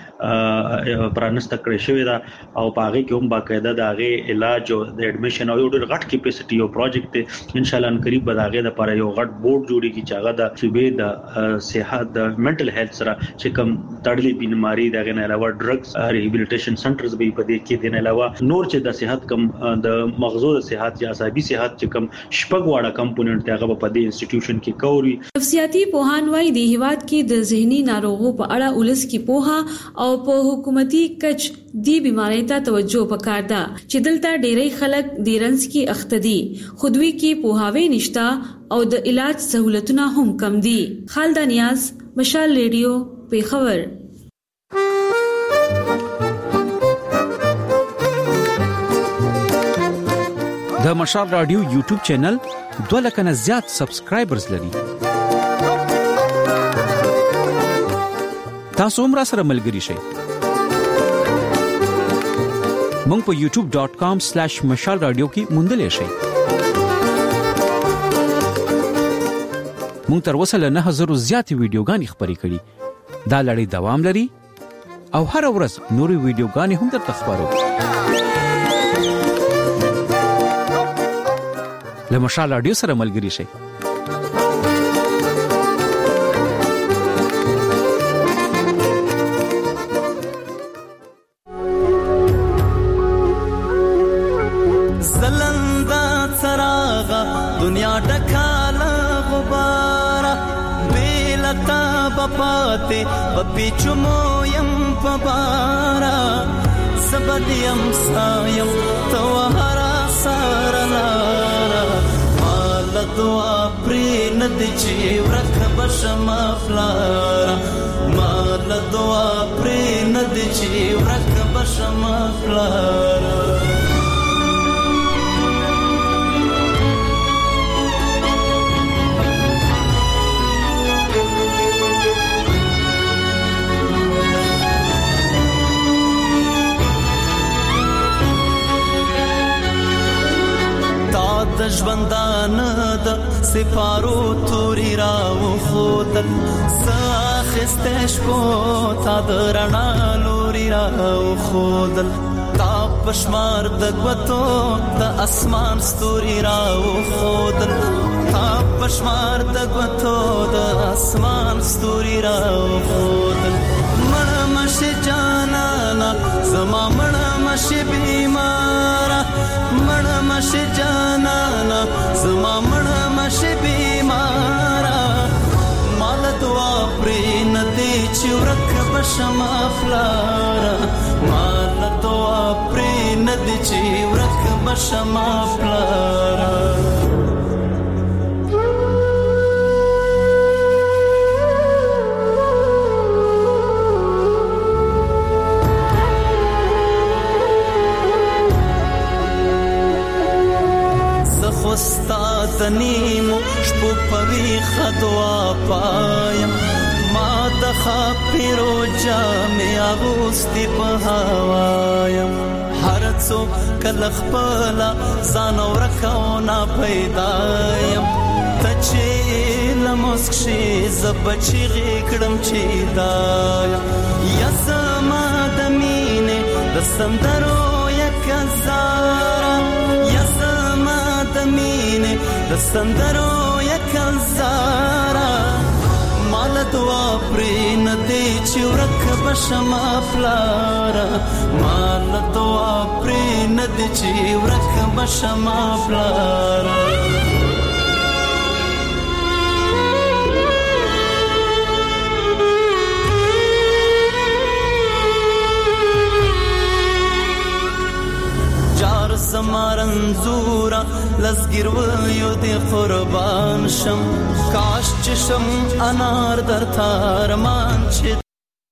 هم پرانست کړی شوی دا او په هغه کې هم باقاعده دا غي علاج او د اډمیشن او یو ډېر غټ کیپاسټي یو پروجیکټ دی. ان شاء الله ان قریب به دا غي د لپاره یو غټ بورډ جوړیږي چې هغه د صوبې د صحت د منټل هیلث سره چې کوم تړلې بیماری دا غي نه علاوه ډرګز ریهابلیټیشن سنټرز به په دې کې د علاوه نور چې د صحت کم د مغزو د صحت یا عصبي صحت چې کوم شپږ واړه کمپوننټ ته هغه په دې انسټیټیوشن کې کوري. نفسیاتي پوهان وايي د هیواد کې د ذهني ناروغو په اړه ولس کې پوها او په حکومتي کچ دی بیماری ته توجه وکړ دا چې دلته ډېری خلک د رنس کې اختدي خودوي کې پوهاوی نشتا او د علاج سہولتونه هم کم دي. خالد نیاز مشال ریډیو پیښور. د مشال رادیو یوټیوب چینل دوه لکه نه زیات سبسکرایبرز لري. تاسو هم را سره ملګري شئ. مونږ په یوټیوب ډاٹ کام سلیش مشال رادیو کې موندلې شئ. مونږ تر اوسه له نه هزار زیات ویډیوګانې خپرې کړي. دا لړۍ دوام لري او هر ورځ نوري ویډیوګانې هم درته خپروو. له مشال رادیو سره ملګري شئ. زلندا څراغه دنیا ډکاله غباره بیلتا بپاتې بپیچمو يم پبارا سبدیم سایم توهرا سارلا دعا پرې ند چې ورک بشما فلارا مال دعا پرې ند چې ورک بشما فلارا. د ژوندان د سپارو توري راو خودل ساخستش کو تا د رڼا لوري راو خودل تا پشمار د غوتو د اسمان ستوري راو خودل تا پشمار د غوتو د اسمان ستوري راو خودل مړ مش جانانا زما مړ مش بیمارا مړ مش جانانا زما مړ مش بیمارا مال دعا پرې ندی چې ورک بشما فلارا مال دعا پرې ندی چې ورک بشما فلارا. استاد نیمو شپو پوی خدوا پایم ما د خاپیرو جامې اغوستي په هوایم هر څوک کله خپل ځان ورکاونه پیدایم ته چې لمسک شي زبچی غکړم چې دا د سندرو یک زارا یا زما د مینې د سندرو یک زارا مال دعا پرې نه دی چې ورک بشما پلارا مال دعا پرې نه دی چې ورک بشما پلارا زمارن زورا لزګر ویو دی قربان شم کاش چشم انار در تارمان چې